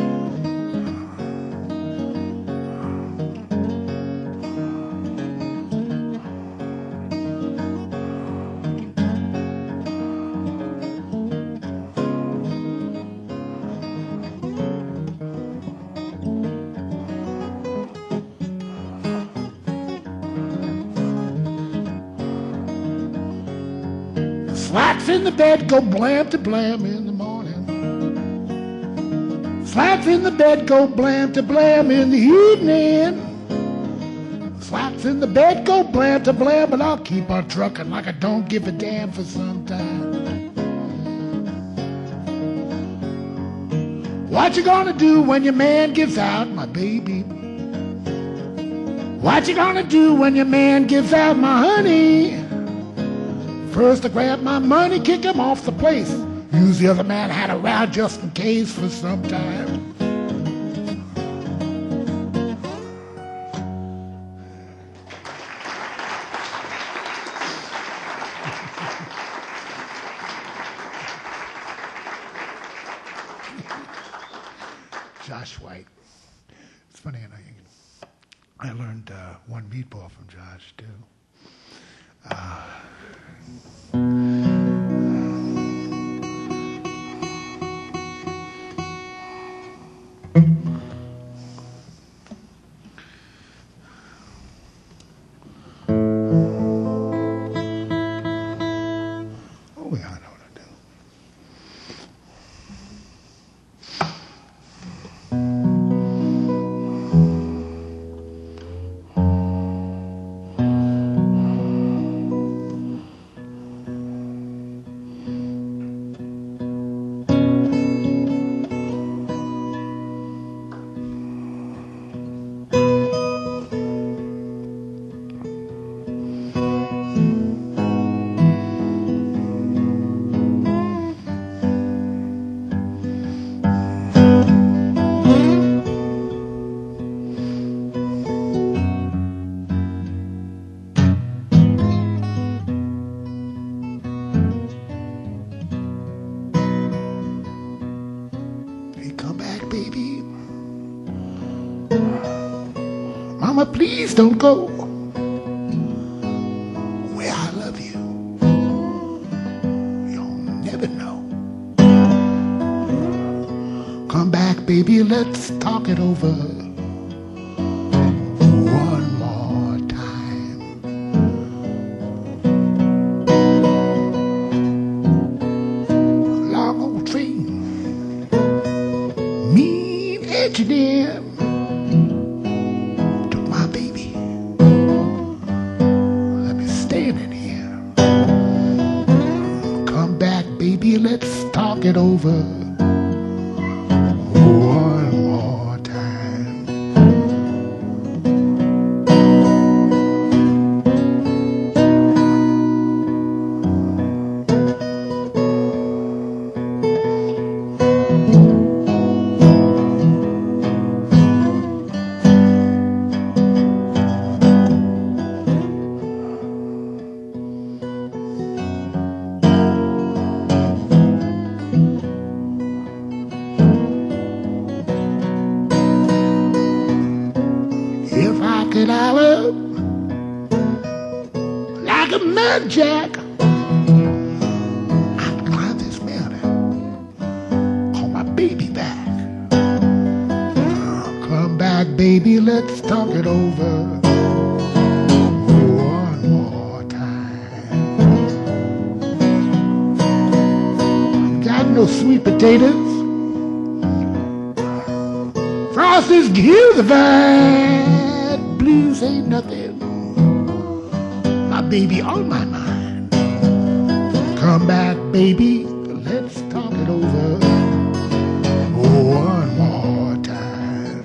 Slats in the bed go blam to blam in the morning. Slats in the bed go blam to blam in the evening. Slaps in the bed go blam to blam, but I'll keep on trucking like I don't give a damn for some time. What you gonna do when your man gives out, my baby? What you gonna do when your man gives out, my honey? First I grab my money, kick him off the place. Use the other man had around just in case for some time. Josh White. It's funny, I, I learned uh, one meatball from Josh, too. Uh, oh, yeah, I know what I do. Baby, Mama, please don't go where I love you. You'll never know. Come back, baby, let's talk it over one more time. Long old train, mean engineer, took my baby, let me standing here. Come back, baby, let's talk it over one more time. If I could holler like a mud jack, I'd climb this mountain, call my baby back. Come back, baby, let's talk it over one more time. Got no sweet potatoes, Frosties, give the vine. Blues ain't nothing, my baby on my mind. Come back, baby, let's talk it over one more time.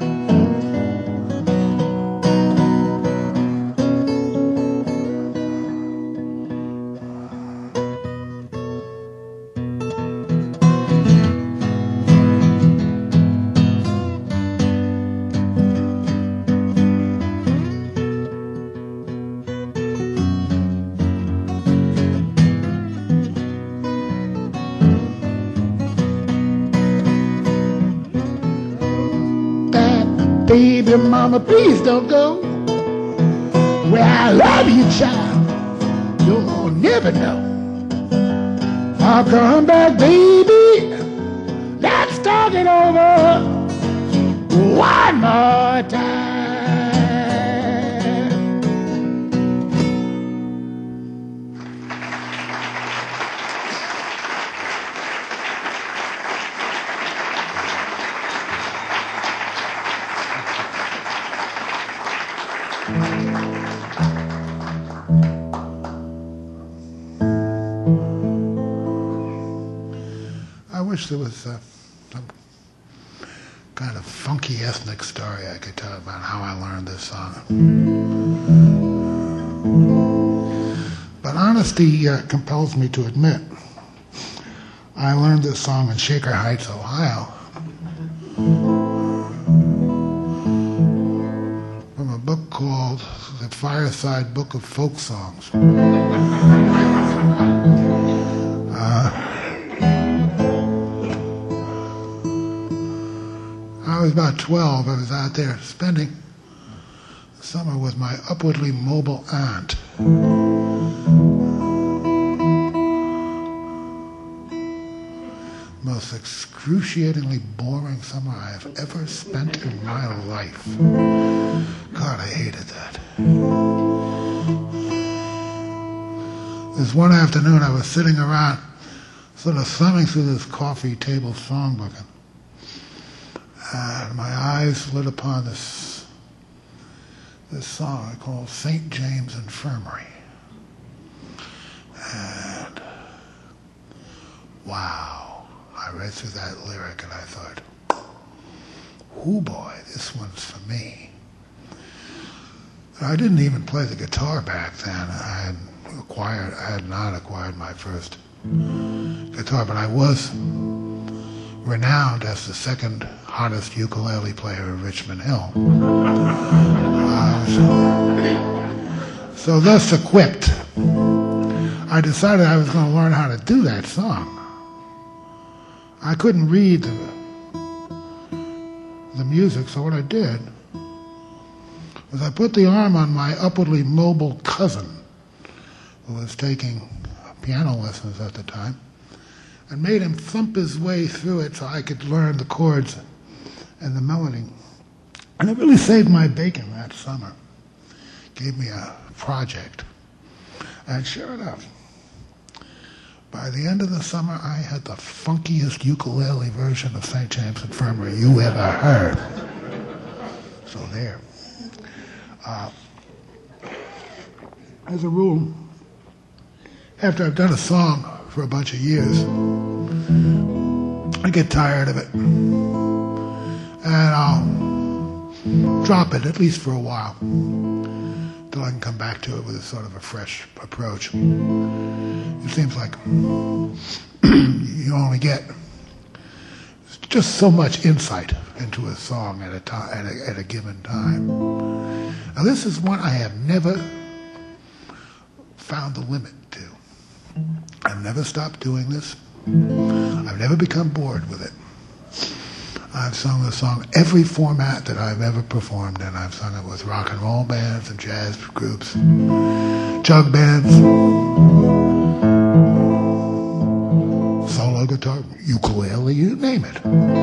Baby, mama, please don't go where I love you, child. You'll never know. I'll come back, baby. Let's talk it over one more time. Thank you. I wish there was uh, some kind of funky ethnic story I could tell about how I learned this song. But honesty uh, compels me to admit I learned this song in Shaker Heights, Ohio, from a book called The Fireside Book of Folk Songs. Uh, I was about twelve. I was out there spending the summer with my upwardly mobile aunt. Most excruciatingly boring summer I have ever spent in my life. God, I hated that. This one afternoon I was sitting around sort of thumbing through this coffee table songbook, and my eyes lit upon this this song called Saint James Infirmary. And wow. I read through that lyric and I thought, oh boy, this one's for me. I didn't even play the guitar back then. I had acquired, I had not acquired my first guitar, but I was renowned as the second hottest ukulele player in Richmond Hill. Uh, so, so thus equipped, I decided I was going to learn how to do that song. I couldn't read the, the music, so what I did was I put the arm on my upwardly mobile cousin, who was taking piano lessons at the time, and made him thump his way through it so I could learn the chords and the melody. And it really saved my bacon that summer. Gave me a project. And sure enough, by the end of the summer, I had the funkiest ukulele version of Saint James Infirmary you ever heard. So there. Uh, as a rule, after I've done a song for a bunch of years, I get tired of it. And I'll drop it, at least for a while, till I can come back to it with a sort of a fresh approach. It seems like you only get just so much insight into a song at a time, at a, at a given time. Now this is one I have never found the limit to. I've never stopped doing this. I've never become bored with it. I've sung the song every format that I've ever performed in. I've sung it with rock and roll bands and jazz groups, jug bands, solo guitar, ukulele, you name it.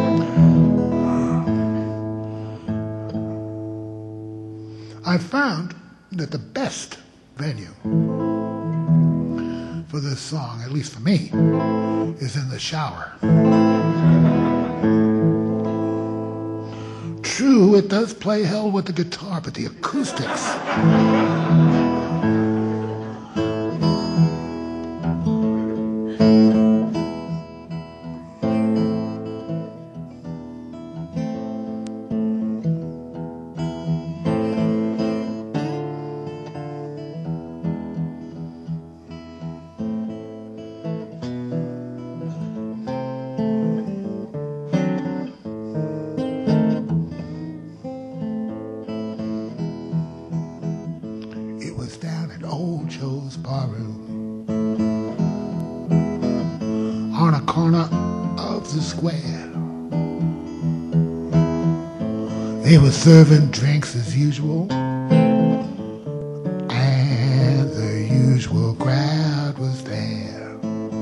I've found that the best venue for this song, at least for me, is in the shower. True, it does play hell with the guitar, but the acoustics. Old Joe's Barroom on a corner of the square. They were serving drinks as usual, and the usual crowd was there.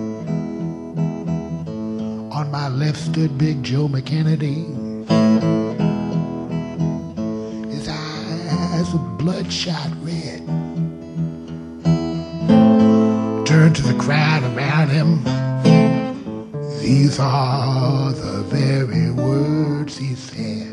On my left stood Big Joe McKennedy. His eyes were bloodshot red. Turned to the crowd around him. These are the very words he said.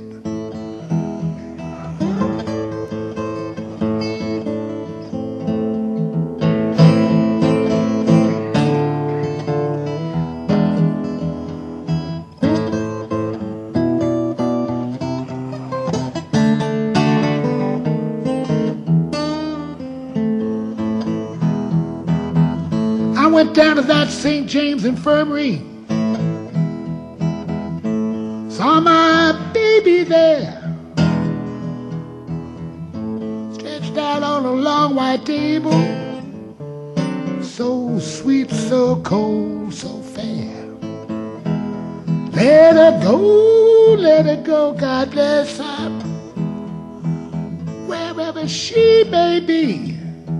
went down to that Saint James Infirmary. Saw my baby there, stretched out on a long white table, so sweet, so cold, so fair. Let her go, let her go, God bless her, wherever she may be.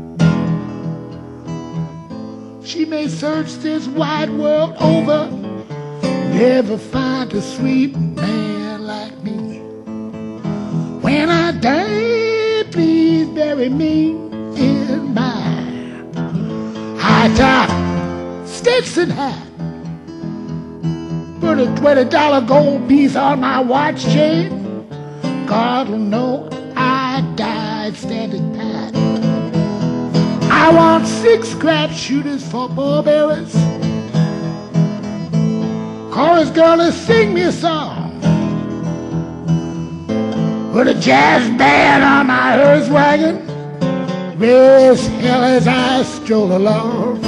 She may search this wide world over, never find a sweet man like me. When I die, please bury me in my high-top Stetson hat. Put a twenty dollar gold piece on my watch chain. God will know I died standing pat. I want six scrap shooters for pallbearers, chorus girl to sing me a song, put a jazz band on my hearse wagon, raise hell as I stroll along.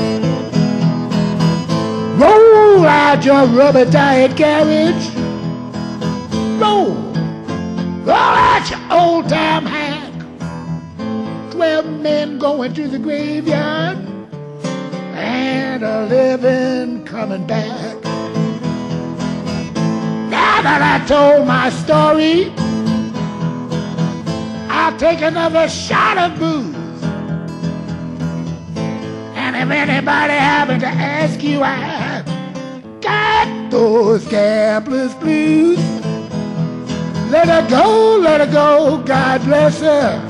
Roll out your rubber tired carriage, roll, roll out your old time hack. Twelve men going to the graveyard and a living coming back. Now that I told my story, I'll take another shot of booze. And if anybody happened to ask you, I got those gambler's blues. Let her go, let her go, God bless her,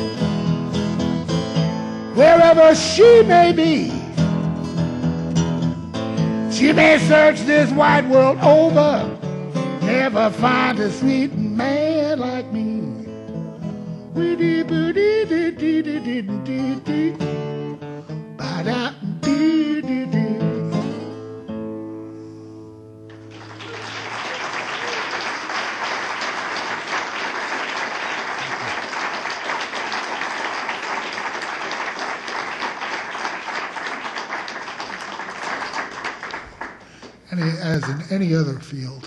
wherever she may be. She may search this wide world over, never find a sweet man like me. Any, as in any other field,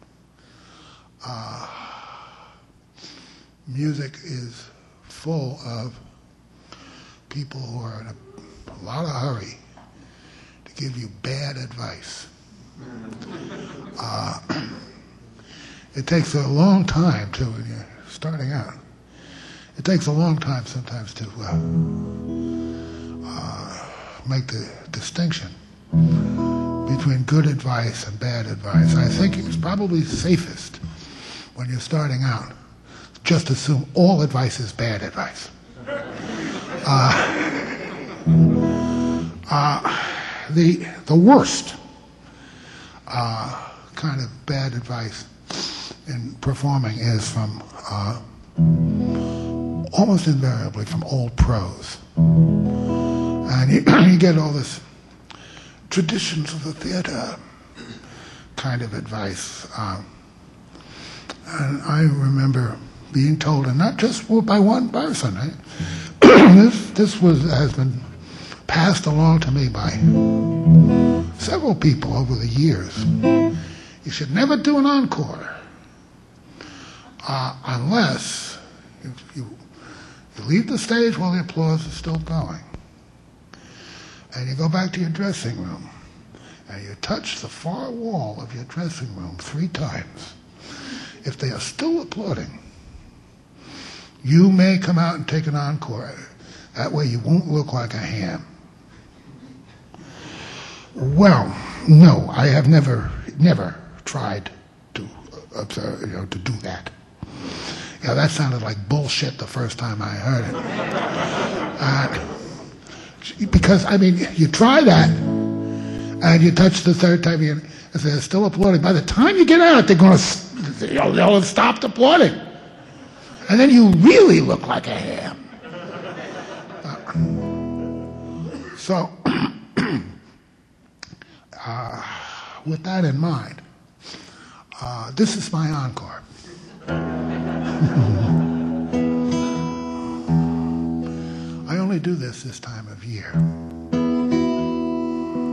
uh, music is full of people who are in a, a lot of hurry to give you bad advice. Uh, it takes a long time to, when you're starting out, it takes a long time sometimes to uh, uh, make the distinction between good advice and bad advice. I think it's probably safest when you're starting out, just assume all advice is bad advice. Uh, uh, the the worst uh, kind of bad advice in performing is from uh, almost invariably from old pros, and you, you get all this traditions of the theater kind of advice. Um, and I remember being told, and not just by one person, right? this this was has been passed along to me by several people over the years. You should never do an encore uh, unless you, you, you leave the stage while the applause is still going, and you go back to your dressing room, and you touch the far wall of your dressing room three times. If they are still applauding, you may come out and take an encore. That way you won't look like a ham. Well, no, I have never, never tried to observe, you know, to do that. You know, that sounded like bullshit the first time I heard it. Uh, because, I mean, you try that, and you touch the third time, you, if they're still applauding, by the time you get out, they're going to, they'll, they'll have stopped applauding. And then you really look like a ham. Uh, so, uh, with that in mind, uh, this is my encore. I only do this this time of year.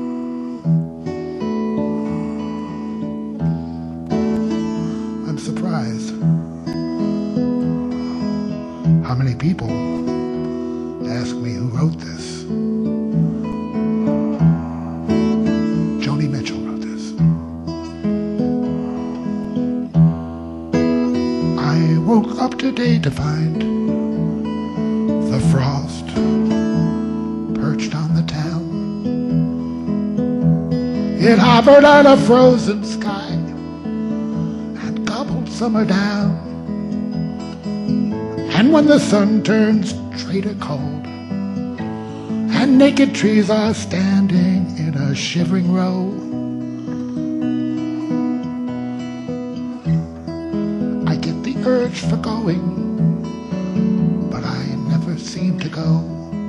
people ask me who wrote this. Joni Mitchell wrote this. I woke up today to find the frost perched on the town. It hovered on a frozen sky and gobbled summer down. And when the sun turns traitor cold and naked trees are standing in a shivering row, I get the urge for going, but I never seem to go.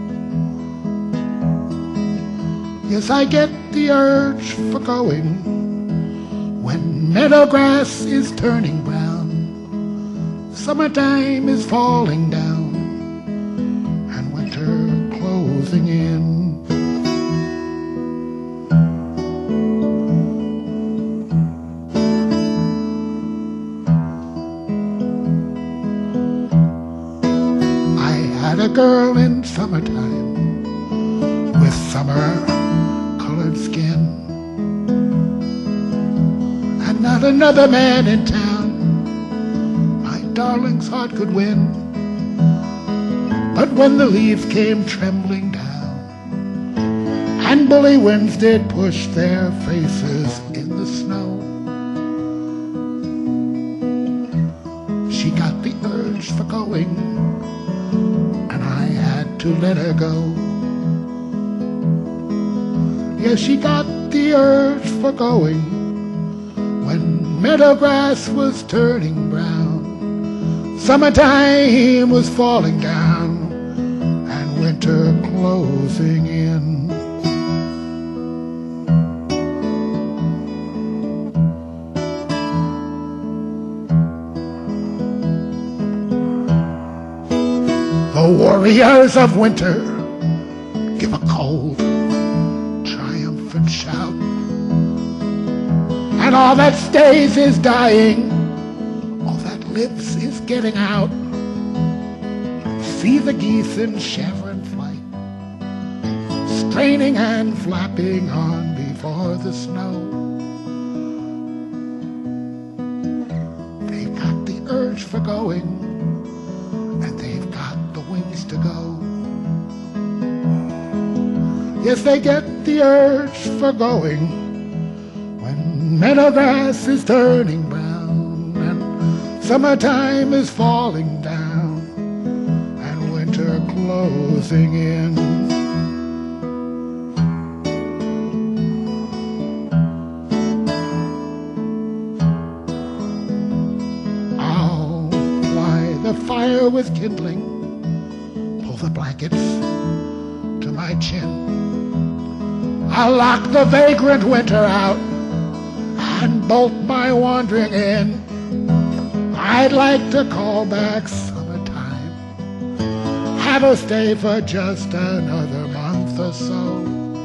Yes, I get the urge for going when meadow grass is turning brown, summertime is falling down, and winter closing in. I had a girl in summertime with summer-colored skin, and not another man in town my darling's heart could win. But when the leaves came trembling down and bully winds did push their faces in the snow, she got the urge for going, and I had to let her go. Yes, she got the urge for going when meadow grass was turning brown, summertime was falling down, and winter closing in. The warriors of winter give a cold, triumphant shout, and all that stays is dying, all that lives is getting out. See the geese in chevron flight, straining and flapping on before the snow. They've got the urge for going, and they've got the wings to go. Yes, they get the urge for going when meadow grass is turning brown, and summertime is falling down, and winter closing in. I'll light the fire with kindling, pull the blankets to my chin. I'll lock the vagrant winter out and bolt my wandering in. I'd like to call back summertime, have her stay for just another month or so.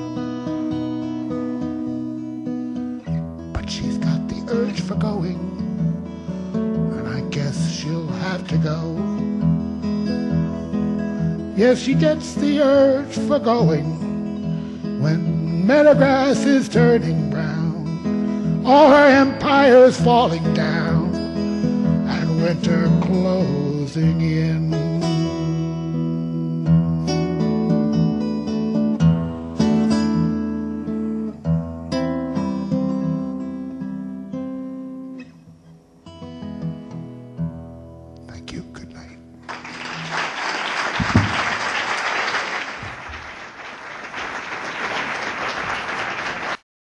But she's got the urge for going, and I guess she'll have to go. Yes, she gets the urge for going when meadow grass is turning brown, all her empire's falling down, and winter closing in.